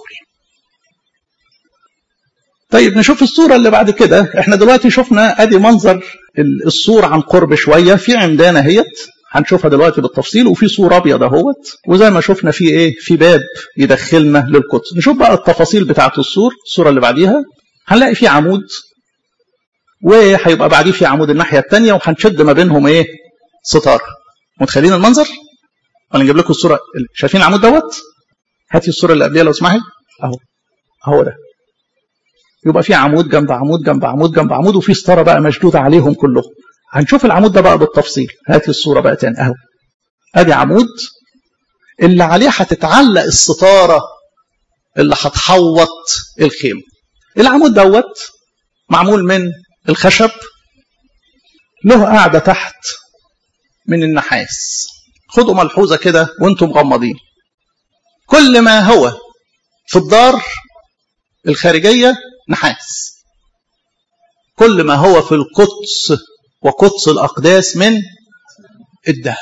طيب نشوف الصورة اللي بعد كده. احنا دلوقتي شفنا ادي منظر الصور عن قرب شوية، في عمدانة هيت هنشوفها دلوقتي بالتفصيل، وفي صورة ابيض اهوت، وزي ما شفنا في ايه، في باب يدخلنا للقدس. نشوف بقى التفاصيل بتاعة الصور. الصورة اللي بعديها هنلاقي في عمود، وهيبقى بعديه في عمود الناحية الثانية، وهنشد ما بينهم ايه، ستار. متخيلين المنظر؟ ولا نجيب لكم الصورة؟ شايفين العمود دوت؟ هاتي الصورة اللي قبلها لو اسمحي. اهو اهو ده. يبقى في عمود جنب عمود جنب عمود جنب عمود، وفي ستاره بقى مشدوده عليهم كلهم. هنشوف العمود ده بقى بالتفصيل. هاتي الصوره بقى تاني اهو. ادي عمود اللي عليه هتتعلق الستاره اللي هتحوط الخيمه. العمود دوت معمول من الخشب، له قاعده تحت من النحاس. خدوا ملحوظه كده وانتم مغمضين، كل ما هو في الدار الخارجيه نحاس، كل ما هو في القدس وقدس الأقداس من الذهب.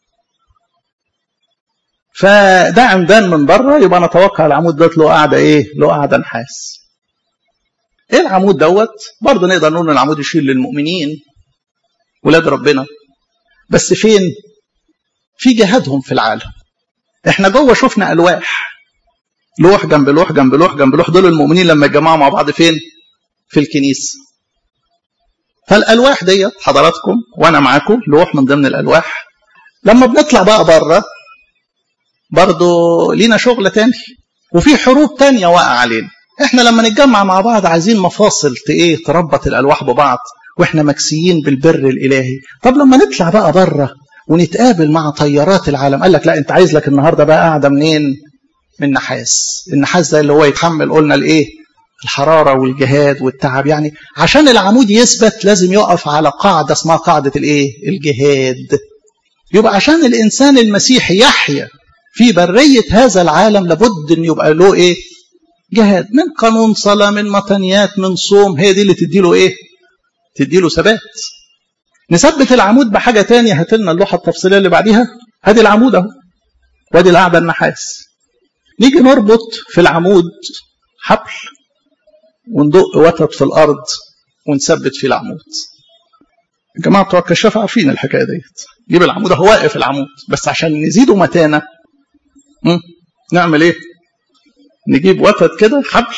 فده عمدان من بره، يبقى نتوقع العمود ده له قاعده ايه، له قاعده نحاس. ايه العمود دوت؟ برضه نقدر نقول ان العمود يشير للمؤمنين ولاد ربنا، بس فين؟ في جهادهم في العالم. احنا جوه شفنا الواح، لوح جنب لوح جنب لوح جنب لوح، دول المؤمنين لما يتجمعوا مع بعض فين؟ في الكنيسه. فالالواح ديت حضراتكم وانا معاكم لوح من ضمن الالواح. لما بنطلع بقى بره برضه لينا شغل تاني، وفي حروب تانية واقع علينا. احنا لما نتجمع مع بعض عايزين مفاصل ايه، تربط الالواح ببعض، واحنا مكسيين بالبر الالهي. طب لما نطلع بقى بره ونتقابل مع طيارات العالم، قال لك لا، انت عايز لك النهارده بقى قاعده منين؟ من نحاس. النحاس ده اللي هو يتحمل قلنا الايه، الحراره والجهاد والتعب. يعني عشان العمود يثبت لازم يقف على قاعده اسمها قاعده الايه، الجهاد. يبقى عشان الانسان المسيحي يحيا في بريه هذا العالم لابد ان يبقى له ايه، جهاد، من قانون صلاه، من مطنيات، من صوم. هي دي اللي تديله ايه، تديله ثبات. نثبت العمود بحاجه تانية. هات لنا اللوحه التفصيليه اللي بعديها. ادي العمود اهو، وادي القاعده النحاس. نيجي نربط في العمود حبل وندق وتد في الارض ونثبت في العمود. الجماعه بتوع الكشافه عارفين الحكايه ديت. جيب العمود اهو واقف العمود، بس عشان نزيده متانه نعمل ايه؟ نجيب وتد كده حبل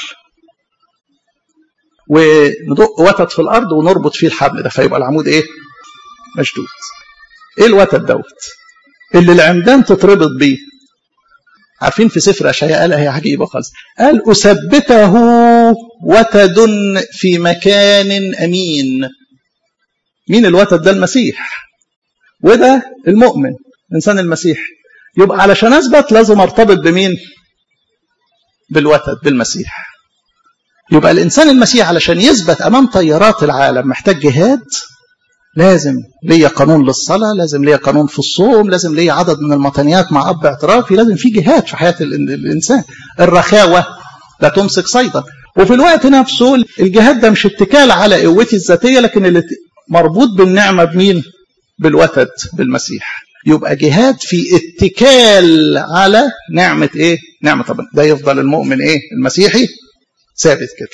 وندق وتد في الارض ونربط فيه الحبل ده، فيبقى العمود ايه؟ مشدود. ايه الوتد دوت؟ اللي العمدان تتربط بيه. عارفين في سفر اشعياء قال هي عجيبه خالص، قال اثبته وتد في مكان امين. مين الوتد ده؟ المسيح، وده المؤمن الانسان المسيحي. يبقى علشان اثبت لازم ارتبط بمين؟ بالوتد، بالمسيح. يبقى الانسان المسيحي علشان يثبت امام طيارات العالم محتاج جهاد. لازم ليا قانون للصلاة، لازم ليا قانون في الصوم، لازم ليا عدد من المطنيات مع أب اعترافي، لازم في جهاد في حياة الإنسان. الرخاوة لا تمسك صيدا. وفي الوقت نفسه الجهاد ده مش اتكال على قوتي الذاتية، لكن اللي مربوط بالنعمة بمين؟ بالوتد، بالمسيح. يبقى جهاد في اتكال على نعمة ايه؟ نعمة ربنا. ده يفضل المؤمن ايه؟ المسيحي ثابت كده.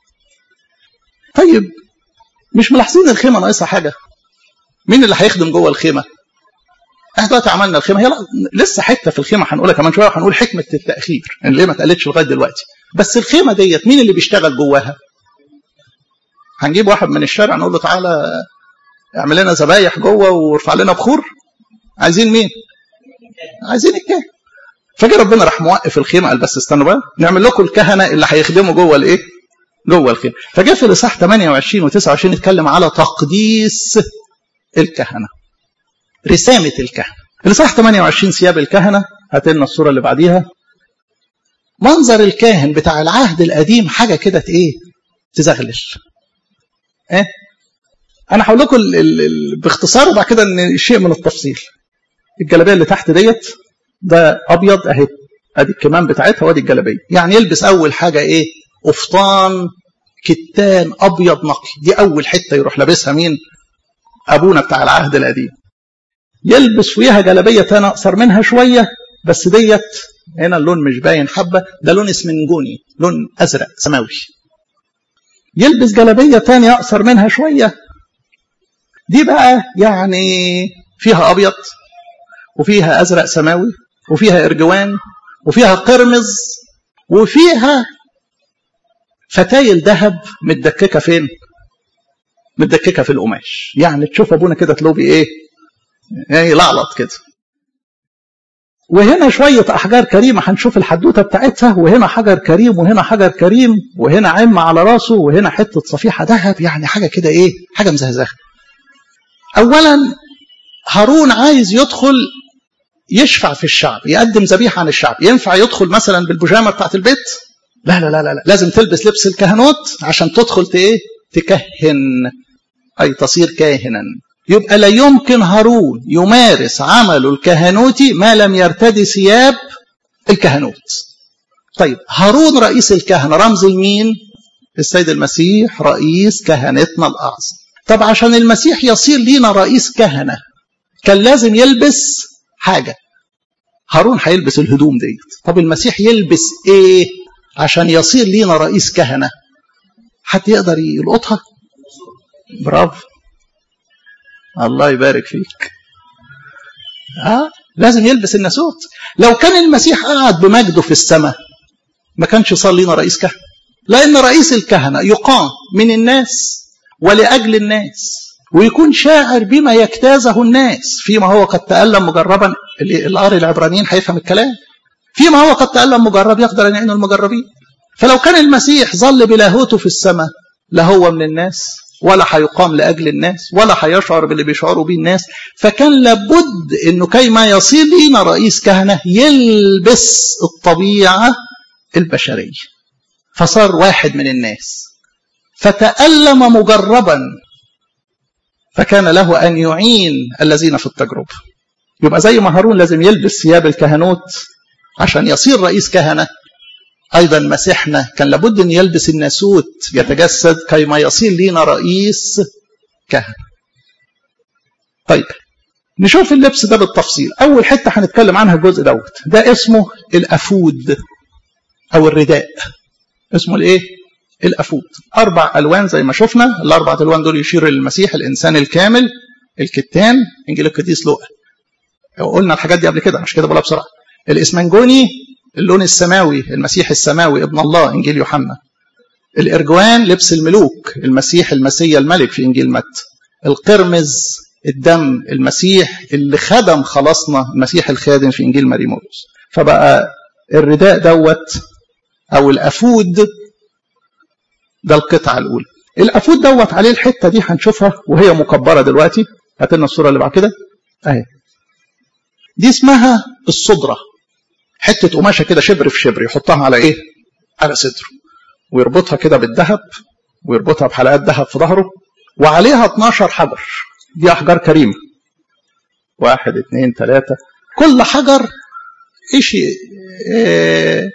طيب مش ملاحظين الخيمة ناقصها حاجة؟ مين اللي هيخدم جوه الخيمة؟ احنا دلوقتي عملنا الخيمة، هي لسه حتة في الخيمة هنقولها كمان شوية، وهنقول حكمة التأخير ان ليه ما اتقالتش لغاية دلوقتي. بس الخيمة ديت مين اللي بيشتغل جواها؟ هنجيب واحد من الشارع نقول له تعالى اعمل لنا ذبايح جوه وارفع لنا بخور؟ عايزين مين؟ عايزين الكهنة. فجأة ربنا راح موقف الخيمة، قال بس استنوا بقى نعمل لكم الكهنة اللي هيخدموا جوه الايه؟ جوه الخيمة. فجاء في الاصحاح ثمانية وعشرين وتسعة وعشرين يتكلم على تقديس الكهنة، رسامة الكهنة. الإصحاح ثمانية وعشرين ثياب الكهنة. هات لنا الصورة اللي بعديها. منظر الكاهن بتاع العهد القديم حاجة كده ايه تزغلل. ايه انا هقول لكم باختصار وبعد كده ان شيء من التفصيل. الجلابيه اللي تحت ديت ده ابيض اهي، ادي الكمام بتاعتها وادي الجلابيه. يعني يلبس اول حاجه ايه؟ قفطان كتان ابيض نقي، دي اول حته يروح لابسها مين؟ ابونا بتاع العهد القديم. يلبس فيها جلابيه تاني اقصر منها شويه، بس ديت هنا اللون مش باين حبه، ده لون اسمنجوني، لون ازرق سماوي. يلبس جلابيه تاني اقصر منها شويه، دي بقى يعني فيها ابيض وفيها ازرق سماوي وفيها ارجوان وفيها قرمز وفيها فتايل ذهب متدككه فين؟ متدككه في القماش. يعني تشوف ابونا كده تلوبي ايه؟ ايه لعلط كده. وهنا شويه احجار كريمه هنشوف الحدوته بتاعتها، وهنا حجر كريم وهنا حجر كريم وهنا عمه على راسه وهنا حته صفيحه ذهب، يعني حاجه كده ايه؟ حاجه مزهزهه. اولا هارون عايز يدخل يشفع في الشعب، يقدم ذبيحه عن الشعب. ينفع يدخل مثلا بالبيجامه بتاعت البيت؟ لا لا لا لا، لازم تلبس لبس الكهنوت عشان تدخل ايه؟ تكهن، اي تصير كاهنا. يبقى لا يمكن هارون يمارس عمله الكهنوتي ما لم يرتدي ثياب الكهنوت. طيب هارون رئيس الكهنه رمز لمين؟ السيد المسيح رئيس كهنتنا الاعظم. طب عشان المسيح يصير لينا رئيس كهنه كان لازم يلبس حاجه. هارون هيلبس الهدوم دي. طب المسيح يلبس ايه عشان يصير لينا رئيس كهنه؟ حد يقدر يلقطها؟ برافو، الله يبارك فيك. اه لازم يلبس الناسوت. لو كان المسيح قاعد بمجده في السماء ما كانش صار لنا رئيس كهنه، لان رئيس الكهنه يقام من الناس ولاجل الناس، ويكون شاعر بما يجتازه الناس. فيما هو قد تألم مجربا، اللي قاري العبرانيين هيفهم الكلام. فيما هو قد تألم مجرب يقدر ان يعين المجربين. فلو كان المسيح ظل بلاهوته في السماء لا هو من الناس ولا هيقام لاجل الناس ولا هيشعر باللي بيشعروا بيه الناس. فكان لابد انه كيما يصير لينا رئيس كهنه يلبس الطبيعه البشريه، فصار واحد من الناس، فتألم مجربا، فكان له ان يعين الذين في التجربه. يبقى زي ما هارون لازم يلبس ثياب الكهنوت عشان يصير رئيس كهنه، ايضا مسيحنا كان لابد ان يلبس الناسوت يتجسد كيما يصير لينا رئيس كهنه. طيب نشوف اللبس ده بالتفصيل. اول حته هنتكلم عنها الجزء دوت، ده اسمه الافود او الرداء. اسمه الايه؟ الافود. اربع الوان زي ما شفنا. الاربع الوان دول يشير للمسيح الانسان الكامل. الكتان انجيل القديس لوقا، قلنا الحاجات دي قبل كده مش كده بقولها بسرعه. الاسمنجوني اللون السماوي، المسيح السماوي ابن الله انجيل يوحنا. الارجوان لبس الملوك، المسيح المسيا الملك في انجيل متى. القرمز الدم، المسيح اللي خدم خلاصنا، المسيح الخادم في انجيل مريموس. فبقى الرداء دوت او الافود ده القطعه الاولى. الافود دوت عليه الحته دي هنشوفها وهي مكبره دلوقتي. هات لنا الصوره اللي بعد كده اهي. دي اسمها الصدره، حته قماشه كده شبر في شبر يحطها على ايه؟ على صدره، ويربطها كده بالذهب، ويربطها بحلقات ذهب في ظهره، وعليها اتناشر حجر. دي احجار كريمه، واحد اثنين ثلاثه، كل حجر شيء إيه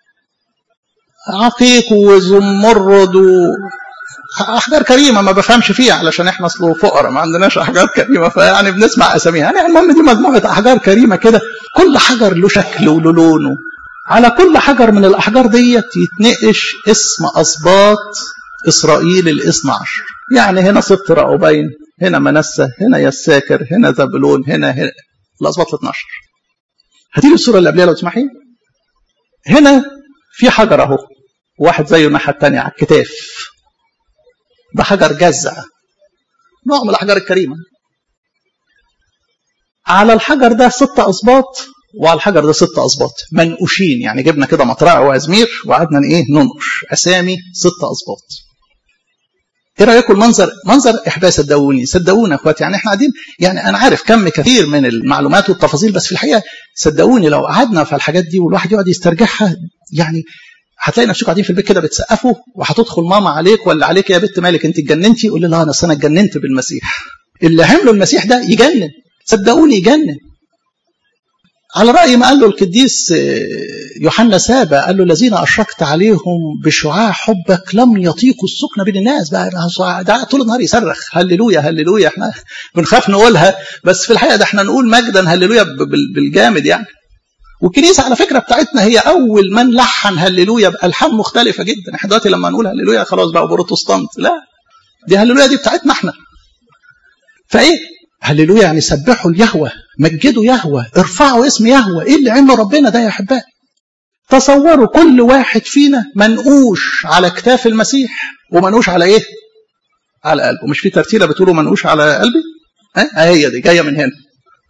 عقيق وزمرد واحجار كريمه ما بفهمش فيها علشان احنا اصله فقراء ما عندناش احجار كريمه، فيعني بنسمع اساميها. يعني المهم دي مجموعه احجار كريمه كده، كل حجر له شكله وله لونه. على كل حجر من الاحجار ديت يتنقش اسم اسباط اسرائيل الاثنى عشر. يعني هنا سبط رأوبين، هنا منسى، هنا يساكر، هنا زبلون، هنا, هنا الاسباط الاثنى عشر. هاتيلي الصوره اللي قبلها لو تسمحي. هنا في حجر اهو، واحد زيه الناحيه الثانيه على الكتاف، ده حجر جزع، نوع من الاحجار الكريمه. على الحجر ده ست اسباط، وعلى الحجر ده ست اسباط منقوشين. يعني جبنا كده مطرقه وازمير وقعدنا ايه ننقش اسامي ست اسباط. ايه رايكم المنظر؟ منظر احباء صدقوني صدقونا اخواتي، يعني احنا قاعدين، يعني انا عارف كم كثير من المعلومات والتفاصيل، بس في الحقيقه صدقوني لو قعدنا في الحاجات دي والواحد يقعد يسترجعها، يعني هتلاقي نفسكم قاعدين في البيت كده بتسقفوا، وهتدخل ماما عليك ولا عليك يا بنت مالك انت اتجننتي، يقول لي لا انا انا اتجننت بالمسيح. اللي عمله المسيح ده يجنن، صدقوني يجنن. على رأي ما قال له القديس يوحنا سابا، قال له الذين أشركت عليهم بشعاع حبك لم يطيقوا السكن بين الناس. بقى ده طول النهار يصرخ هللويا هللويا، احنا بنخاف نقولها، بس في الحقيقة ده احنا نقول مجدا هللويا بالجامد يعني. والكنيسة على فكرة بتاعتنا هي أول من لحن هللويا بألحان مختلفة جدا. احنا دلوقتي لما نقول هللويا خلاص بقى بروتستانت، لا، دي هللويا دي بتاعتنا احنا. فايه هللويا يعني سبحوا اليهوه، مجدوا يهوه، ارفعوا اسم يهوه. ايه اللي عمله ربنا ده يا احبائي؟ تصوروا كل واحد فينا منقوش على كتاف المسيح، ومنقوش على ايه؟ على قلبه. مش في ترتيله بتقولوا منقوش على قلبي؟ ها هي دي جايه من هنا.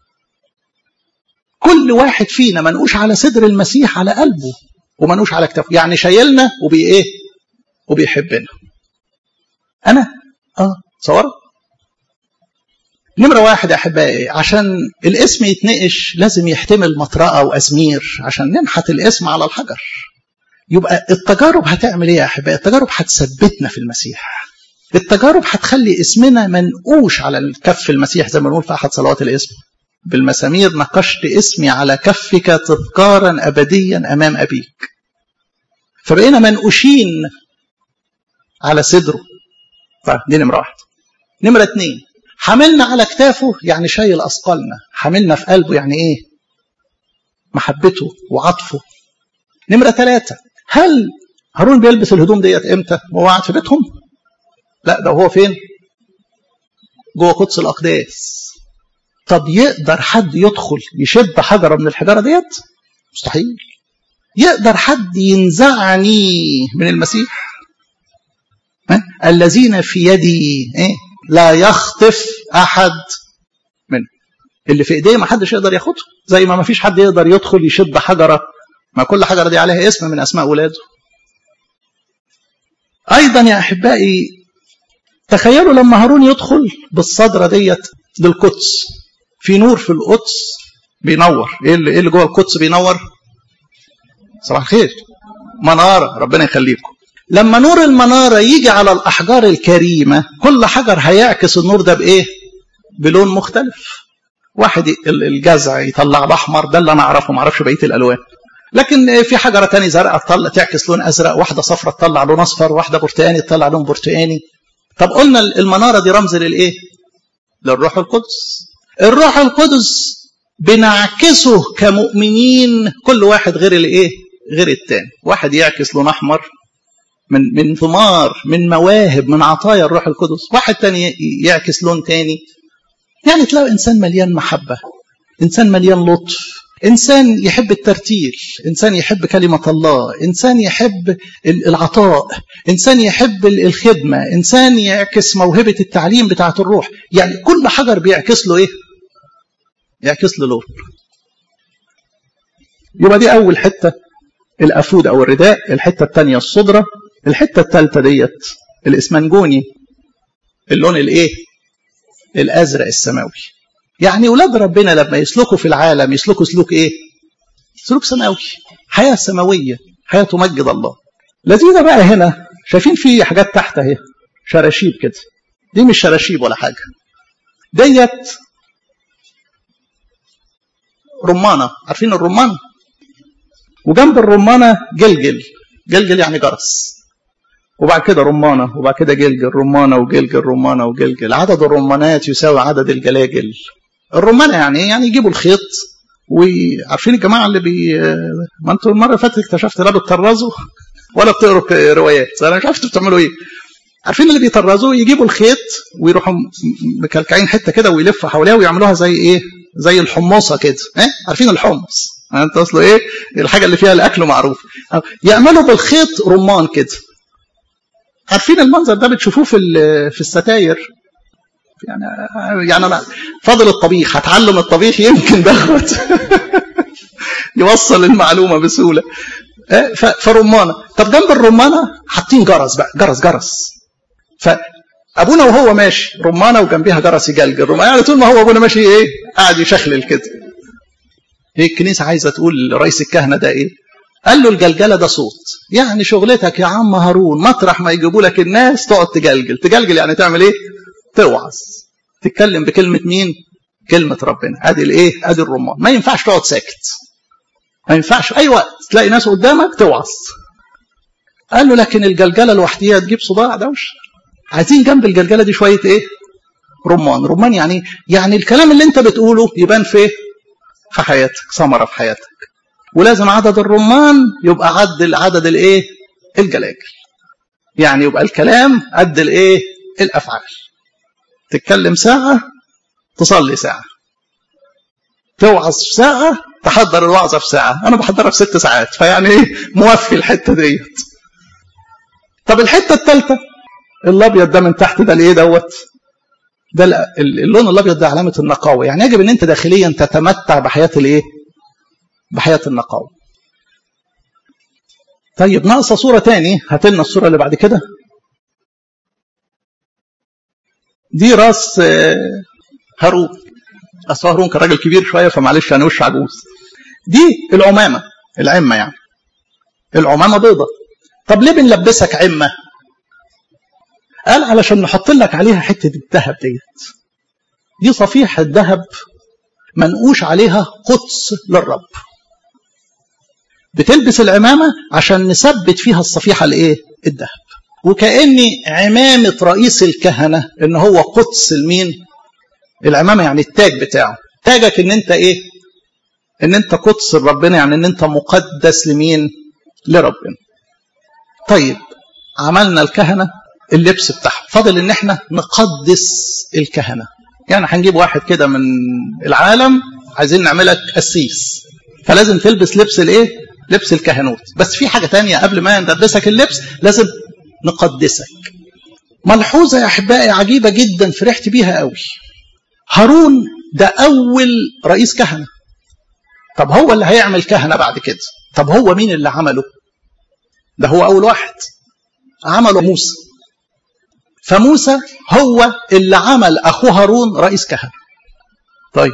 كل واحد فينا منقوش على صدر المسيح، على قلبه، ومنقوش على كتافه، يعني شايلنا وبي ايه؟ وبيحبنا. انا اه تصوروا. نمرة واحد يا أحبائي، عشان الاسم يتنقش لازم يحتمل مطرقة وأزمير عشان ننحت الاسم على الحجر. يبقى التجارب هتعمل ايه يا أحبائي؟ التجارب هتثبتنا في المسيح. التجارب هتخلي اسمنا منقوش على الكف المسيح، زي ما نقول في أحد صلوات الاسم بالمسامير نقشت اسمي على كفك تذكارا أبديا أمام أبيك. فبقينا منقوشين على صدره. فدي نمرة واحد. نمرة اتنين، حملنا على كتافه يعني شايل أثقالنا، حملنا في قلبه يعني إيه؟ محبته وعطفه. نمرة ثلاثة، هل هارون بيلبس الهدوم ديت إمتى؟ وهو قاعد في بيتهم؟ لا، ده هو فين؟ جوه قدس الأقداس. طب يقدر حد يدخل يشد حجرة من الحجارة ديت؟ مستحيل. يقدر حد ينزعني من المسيح؟ ها؟ الذين في يدي إيه؟ لا يخطف أحد منه. اللي في إيديه ما حدش يقدر ياخده، زي ما ما فيش حد يقدر يدخل يشد حجرة، ما كل حجرة دي عليها اسم من أسماء ولاده. أيضا يا أحبائي تخيلوا لما هارون يدخل بالصدرة ديت للقدس، في نور في القدس بينور. إيه اللي, إيه اللي جوه القدس بينور؟ صباح الخير، منارة، ربنا يخليكم. لما نور المنارة يجي على الأحجار الكريمة، كل حجر هيعكس النور ده بإيه؟ بلون مختلف. واحد الجزع يطلع بأحمر، ده اللي أنا أعرفه، ما أعرفش بقية الألوان. لكن في حجرة تاني زرقاء تطلع تعكس لون أزرق، واحدة صفرة تطلع لون أصفر، واحدة برتقاني تطلع لون برتقاني. طب قلنا المنارة دي رمز للإيه؟ للروح القدس. الروح القدس بنعكسه كمؤمنين، كل واحد غير الإيه؟ غير التاني. واحد يعكس لون أحمر من من ثمار، من مواهب، من عطايا الروح القدس. واحد تاني يعكس لون تاني. يعني تلاقوا إنسان مليان محبة، إنسان مليان لطف، إنسان يحب الترتيل، إنسان يحب كلمة الله، إنسان يحب العطاء، إنسان يحب الخدمة، إنسان يعكس موهبة التعليم بتاعة الروح. يعني كل حجر بيعكس له إيه؟ يعكس له لون. يبقى دي أول حتة، الأفود أو الرداء. الحتة الثانية الصدرة. الحتة الثالثة ديت الإسمنجوني، اللون الإيه؟ الأزرق السماوي. يعني أولاد ربنا لما يسلكوا في العالم يسلكوا سلوك إيه؟ سلوك سماوي، حياة سماوية، حياة تمجد الله. لذيذة بقى هنا، شايفين في حاجات تحت اهي، شراشيب كده. دي مش شراشيب ولا حاجة، ديت رمانة. عارفين الرمان؟ وجنب الرمانة جلجل. جلجل يعني جرس. وبعد كده رمانة، وبعد كده جلجل، رمانة وجلجل، رمانة وجلجل. عدد الرمانات يساوي عدد الجلاجل. الرمانة يعني ايه؟ يعني يجيبوا الخيط. وعارفين الجماعة اللي بي ما انتوا المرة اللي فاتت اكتشفت لا بتطرزوا ولا بتقروا روايات، انا مش عارف بتعملوا ايه. عارفين اللي بيطرزوا يجيبوا الخيط ويروحوا مكلكعين حتة كده ويلفوا حواليها ويعملوها زي ايه؟ زي الحمصة كده. اه؟ عارفين الحمص؟ انت اصله ايه؟ الحاجة اللي فيها الاكل معروف. يعملوا بالخيط رمان كده. عارفين المنظر ده بتشوفوه في في الستاير. يعني يعني انا فاضل الطبيخ، هتعلم الطبيخ يمكن باخد يوصل المعلومه بسهوله. فرمانه. طب جنب الرمانه حاطين جرس بقى، جرس جرس. ابونا وهو ماشي رمانه وجنبيها جرس يجلجل رمانه، يعني طول ما هو ابونا ماشي ايه قاعد يشخلل كده. هي الكنيسه عايزه تقول لرئيس الكهنه ده ايه؟ قال له الجلجله ده صوت، يعني شغلتك يا عم هارون مطرح ما يجيبوا لك الناس تقعد تجلجل. تجلجل يعني تعمل ايه؟ توعظ، تتكلم بكلمه مين؟ كلمه ربنا. ادي الايه؟ ادي الرمان. ما ينفعش تقعد ساكت، ما ينفعش اي وقت تلاقي ناس قدامك توعظ. قال له لكن الجلجله لوحديها تجيب صداع دوش، عايزين جنب الجلجله دي شويه ايه؟ رمان. رمان يعني يعني الكلام اللي انت بتقوله يبان في في حياتك، ثمره في حياتك. ولازم عدد الرمان يبقى عدد عدد الايه؟ الجلاجل. يعني يبقى الكلام قد الايه؟ الافعال. تتكلم ساعه تصلي ساعه، توعظ ساعه تحضر الوعظه في ساعه. انا بحضرها في ست ساعات، فيعني ايه موفي الحته ديت. طب الحته الثالثه الابيض ده من تحت ده الايه دوت؟ ده اللون الابيض ده علامه النقاوه. يعني يجب ان انت داخليا تتمتع بحياه الايه؟ بحياه النقاوه. طيب ناقصه صوره تاني، هات لنا الصوره اللي بعد كده. دي راس هارون. اصل هارون كان راجل كبير شويه فمعلش انا وش عجوز. دي العمامه، العمه يعني. العمامه بيضه. طب ليه بنلبسك عمه؟ قال علشان نحط لك عليها حته الذهب ديت. دي صفيحه ذهب منقوش عليها قدس للرب. بتلبس العمامه عشان نثبت فيها الصفيحه الايه؟ الذهب. وكأني عمامه رئيس الكهنه ان هو قدس لمين؟ العمامه يعني التاج بتاعه. تاجك ان انت ايه؟ ان انت قدس لربنا، يعني ان انت مقدس لمين؟ لربنا. طيب عملنا الكهنه اللبس بتاعهم، فاضل ان احنا نقدس الكهنه. يعني هنجيب واحد كده من العالم عايزين نعملك قسيس، فلازم تلبس لبس الايه؟ لبس الكهنوت. بس في حاجه تانية قبل ما نلبسك اللبس لازم نقدسك. ملحوظه يا احبائي عجيبه جدا فرحت بيها قوي. هارون ده اول رئيس كهنه. طب هو اللي هيعمل كهنه بعد كده. طب هو مين اللي عمله؟ ده هو اول واحد عمله موسى. فموسى هو اللي عمل اخوه هارون رئيس كهنه. طيب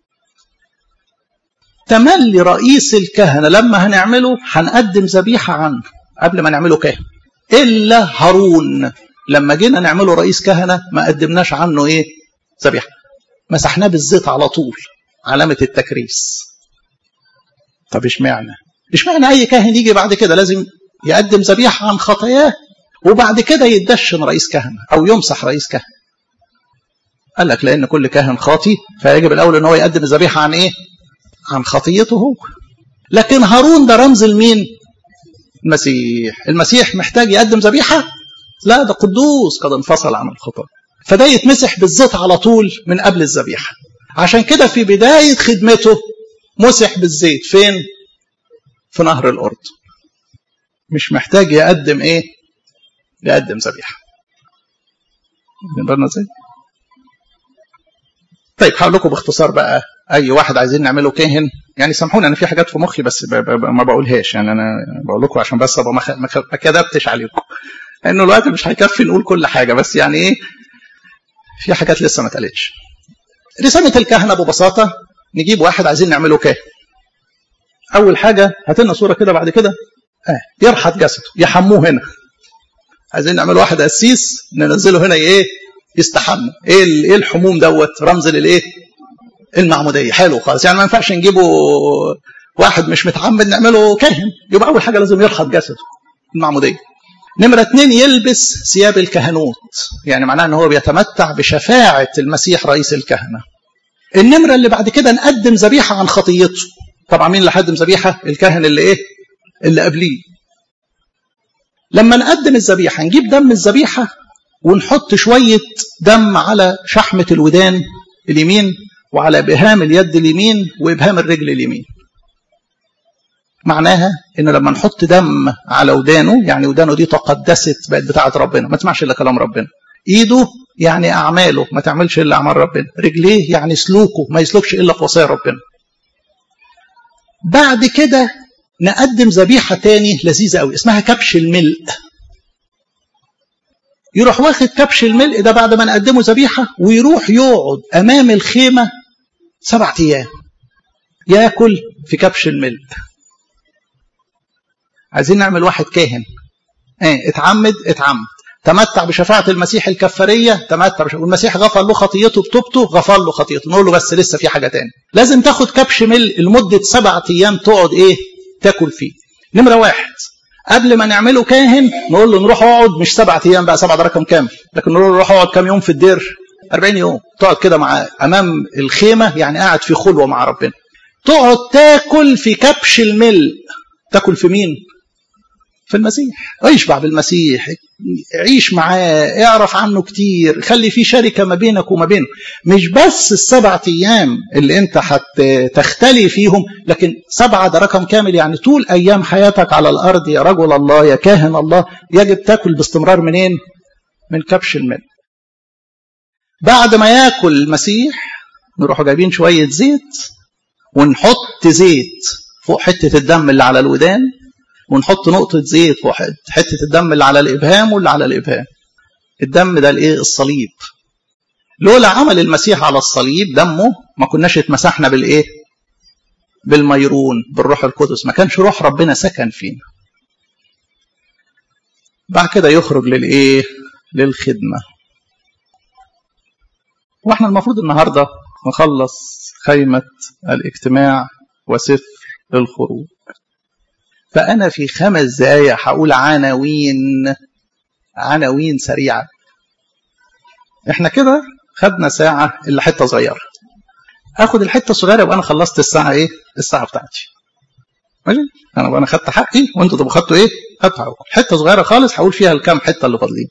تملي رئيس الكهنه لما هنعمله هنقدم ذبيحه عنه قبل ما نعمله كاهن. الا هارون لما جينا نعمله رئيس كهنه ما قدمناش عنه ايه؟ ذبيحه. مسحناه بالزيت على طول، علامه التكريس. طب اشمعنى؟ اشمعنى اي كاهن يجي بعد كده لازم يقدم ذبيحه عن خطاياه وبعد كده يدشن رئيس كهنه او يمسح رئيس كهنه؟ قال لك لان كل كاهن خاطي فيجب الاول ان هو يقدم الذبيحه عن ايه؟ عن خطيته هو. لكن هارون ده رمز لمين؟ المسيح. المسيح محتاج يقدم ذبيحه؟ لا، ده قدوس قد انفصل عن الخطايا، فده يتمسح بالزيت على طول من قبل الذبيحه. عشان كده في بدايه خدمته مسح بالزيت فين؟ في نهر الأردن. مش محتاج يقدم ايه؟ يقدم ذبيحه. نبرنا ازاي؟ طيب هقول لكم باختصار بقى اي واحد عايزين نعمله كاهن. يعني سامحوني انا في حاجات في مخي بس ب ب ما بقولهاش، يعني انا بقول لكم عشان بس ابقى ما ما كذبتش عليكم، لانه الوقت مش هيكفي نقول كل حاجه. بس يعني ايه، في حاجات لسه ما اتقالتش. رسالة الكهنه ببساطه نجيب واحد عايزين نعمله كاهن. اول حاجه هات لنا صوره كده بعد كده اه يرحط جسده يحموه هنا. عايزين نعمل واحد قسيس ننزله هنا ايه؟ يستحمى. ايه ايه الحموم دوت؟ رمز للايه؟ المعموديه. حلو خالص. يعني ما ينفعش نجيبه واحد مش متعمد نعمله كاهن. يبقى اول حاجه لازم يرحط جسده، المعموديه. نمره اثنين يلبس ثياب الكهنوت، يعني معناه ان هو بيتمتع بشفاعه المسيح رئيس الكهنه. النمره اللي بعد كده نقدم ذبيحه عن خطيته. طبعا مين اللي هيقدم ذبيحه؟ الكاهن اللي ايه؟ اللي قبليه. لما نقدم الذبيحه نجيب دم الذبيحه ونحط شويه دم على شحمه الودان اليمين وعلى ابهام اليد اليمين وابهام الرجل اليمين. معناها انه لما نحط دم على ودانه، يعني ودانه دي تقدست بقت بتاعه ربنا، ما تسمعش الا كلام ربنا. ايده يعني اعماله ما تعملش الا اعمال ربنا. رجليه يعني سلوكه ما يسلكش الا في وصايا ربنا. بعد كده نقدم ذبيحه تاني لذيذه قوي اسمها كبش الملء. يروح واخد كبش الملء ده بعد ما نقدمه ذبيحة ويروح يقعد أمام الخيمة سبعة أيام ياكل في كبش الملء. عايزين نعمل واحد كاهن، ايه اتعمد اتعمد، تمتع بشفاعة المسيح الكفارية، تمتع بشفاعة والمسيح غفر له خطيته بتوبته، غفر له خطيته، نقول له بس لسه في حاجة تاني، لازم تاخد كبش ملء لمدة سبعة أيام تقعد ايه تاكل فيه. نمرة واحد قبل ما نعمله كاهن نقول له نروح اقعد مش سبعة أيام بقى، سبعة ده رقم كامل، لكن نقول له روح اقعد كام يوم في الدير، أربعين يوم، تقعد كده مع أمام الخيمة، يعني قاعد في خلوة مع ربنا، تقعد تاكل في كبش الملء. تاكل في مين؟ في المسيح. اشبع بالمسيح، عيش معاه، اعرف عنه كتير، خلي فيه شركة ما بينك وما بينه. مش بس السبعة ايام اللي انت هتختلي فيهم، لكن سبعة ده رقم كامل، يعني طول ايام حياتك على الارض يا رجل الله يا كاهن الله يجب تاكل باستمرار منين؟ من كبش الملء. بعد ما ياكل المسيح نروح جايبين شوية زيت ونحط زيت فوق حتة الدم اللي على الودان، ونحط نقطة زيت فوق حتة الدم اللي على الإبهام واللي على الإبهام. الدم ده الإيه؟ الصليب. لولا عمل المسيح على الصليب دمه ما كناش اتمسحنا بالإيه؟ بالميرون بالروح القدس، ما كانش روح ربنا سكن فينا. بعد كده يخرج للإيه؟ للخدمة. واحنا المفروض النهاردة نخلص خيمة الاجتماع وسفر الخروج، فأنا في خمس دقايق هقول عناوين عناوين سريعة. احنا كده خدنا ساعة إلا حتة صغيرة، اخد الحتة الصغيرة يبقى أنا خلصت الساعة ايه؟ الساعة بتاعتي. ماشي؟ أنا بقى أنا خدت حقي وأنتوا تبقوا خدتوا ايه؟ خدتوا حقكم. حتة صغيرة خالص هقول فيها الكام حتة اللي فاضلين.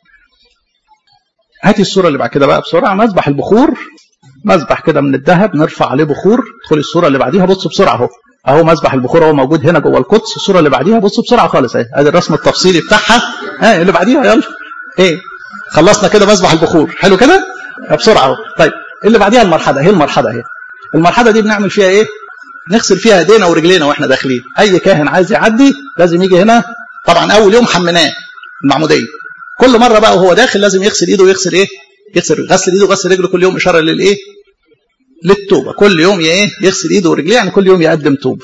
هاتي الصورة اللي بعد كده بقى بسرعة. مذبح البخور، مذبح كده من الذهب نرفع عليه بخور. ادخلي الصورة اللي بعديها، بص بسرعة اهو. اهو مذبح البخور اهو موجود هنا جوه القدس. الصورة اللي بعديها بص بسرعة خالص اهي، ادي الرسم التفصيلي بتاعها. ها اللي بعديها يلا. ايه خلصنا كده مذبح البخور، حلو كده؟ بسرعة اهو. طيب اللي بعديها المرحلة، اهي المرحلة اهي. المرحلة دي بنعمل فيها ايه؟ نغسل فيها ايدينا ورجلينا واحنا داخلين. اي كاهن عايز يعدي لازم يجي هنا. طبعا اول يوم حمناه المعمودية، كل مرة بقى وهو داخل لازم يغسل ايده ويغسل ايه؟ يغسل غسل ايده وغسل رجله كل يوم، اشاره للايه؟ للتوبه. كل يوم ايه؟ يغسل ايده ورجليه، يعني كل يوم يقدم توبه.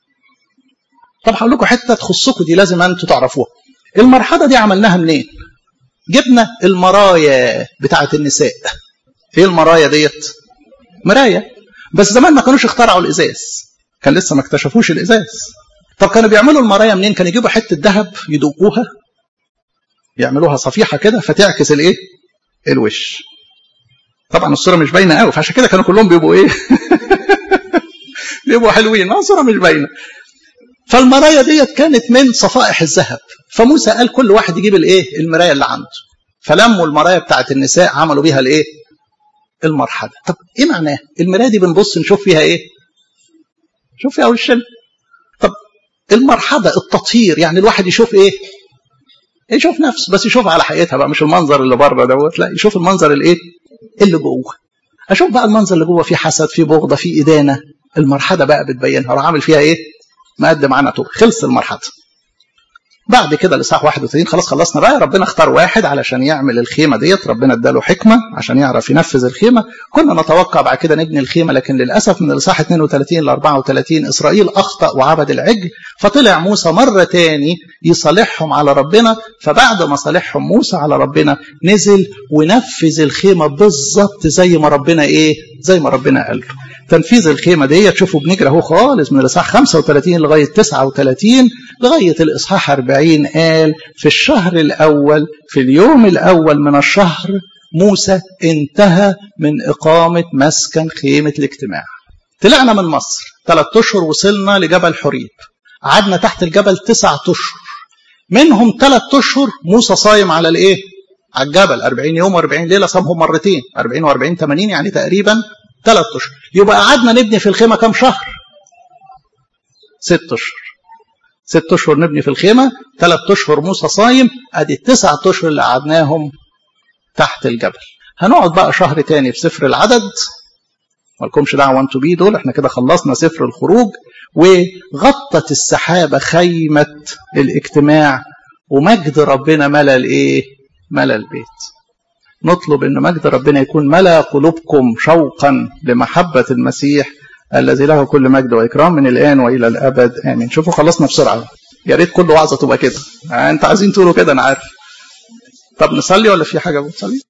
طب هقول لكم حته تخصكم دي لازم انتوا تعرفوها. المرحله دي عملناها منين؟ جبنا المرايا بتاعه النساء. ايه المرايا ديت؟ مرايه، بس زمان ما كانوش اخترعوا الازاز، كان لسه ما اكتشفوش الازاز. طب كانوا بيعملوا المرايا منين؟ كانوا يجيبوا حته ذهب يدقوها، يعملوها صفيحه كده فتعكس الايه؟ الوش. طبعا الصوره مش باينه قوي، فعشان كده كانوا كلهم بيبقوا ايه؟ بيبقوا حلوين، ما الصوره مش باينه. فالمرايا ديت كانت من صفائح الذهب، فموسى قال كل واحد يجيب الايه؟ المرايه اللي عنده. فلموا المرايا بتاعت النساء عملوا بيها الايه؟ المرحله. طب ايه معناه؟ المرايه دي بنبص نشوف فيها ايه؟ نشوف فيها وشنا. طب المرحله التطهير، يعني الواحد يشوف ايه؟ يشوف نفسه، بس يشوف على حقيقتها بقى، مش المنظر اللي بره دوت، لا يشوف المنظر الايه؟ اللي جوه. اشوف بقى المنظر اللي جوه، فيه حسد، فيه بغضه، فيه ادانه. المرحله بقى بتبينها، راح عامل فيها ايه؟ مقدم معانا توبه. خلص المرحله. بعد كده الاصحاح واحد وثلاثين خلاص خلصنا بقى. ربنا اختار واحد علشان يعمل الخيمه ديت، ربنا اداله حكمه عشان يعرف ينفذ الخيمه. كنا نتوقع بعد كده نبني الخيمه، لكن للاسف من الاصحاح اثنين وثلاثين ل أربعة وثلاثين اسرائيل اخطا وعبد العجل، فطلع موسى مره تاني يصالحهم على ربنا. فبعد ما صالحهم موسى على ربنا نزل ونفذ الخيمه بالظبط زي ما ربنا ايه؟ زي ما ربنا قال له. تنفيذ الخيمه دي تشوفوا بنجري اهو خالص من الاصحاح خمسة وثلاثين لغايه تسعة وثلاثين لغايه الاصحاح أربعين. قال في الشهر الاول في اليوم الاول من الشهر موسى انتهى من اقامه مسكن خيمه الاجتماع. طلعنا من مصر ثلاث اشهر، وصلنا لجبل حريب، قعدنا تحت الجبل تسعة اشهر، منهم ثلاث اشهر موسى صايم على الايه؟ على الجبل أربعين يوم وأربعين ليله، صامهم مرتين، أربعين وأربعين ثمانين، يعني تقريبا ثلاث اشهر. يبقى قعدنا نبني في الخيمه كم شهر؟ ست اشهر. ست اشهر نبني في الخيمه، ثلاث اشهر موسى صايم، ادي التسعة اشهر اللي قعدناهم تحت الجبل. هنقعد بقى شهر تاني في سفر العدد، مالكمش دعوه انتوا بيه دول، احنا كده خلصنا سفر الخروج. وغطت السحابه خيمه الاجتماع، ومجد ربنا ملا الايه؟ ملا البيت. نطلب ان مجد ربنا يكون ملا قلوبكم شوقا لمحبة المسيح الذي له كل مجد واكرام من الان والى الابد امين. شوفوا خلصنا بسرعة، يا ريت كل وعظة تبقى كده، انت عايزين تقولوا كده انا عارف. طب نصلي ولا في حاجة بتصلي؟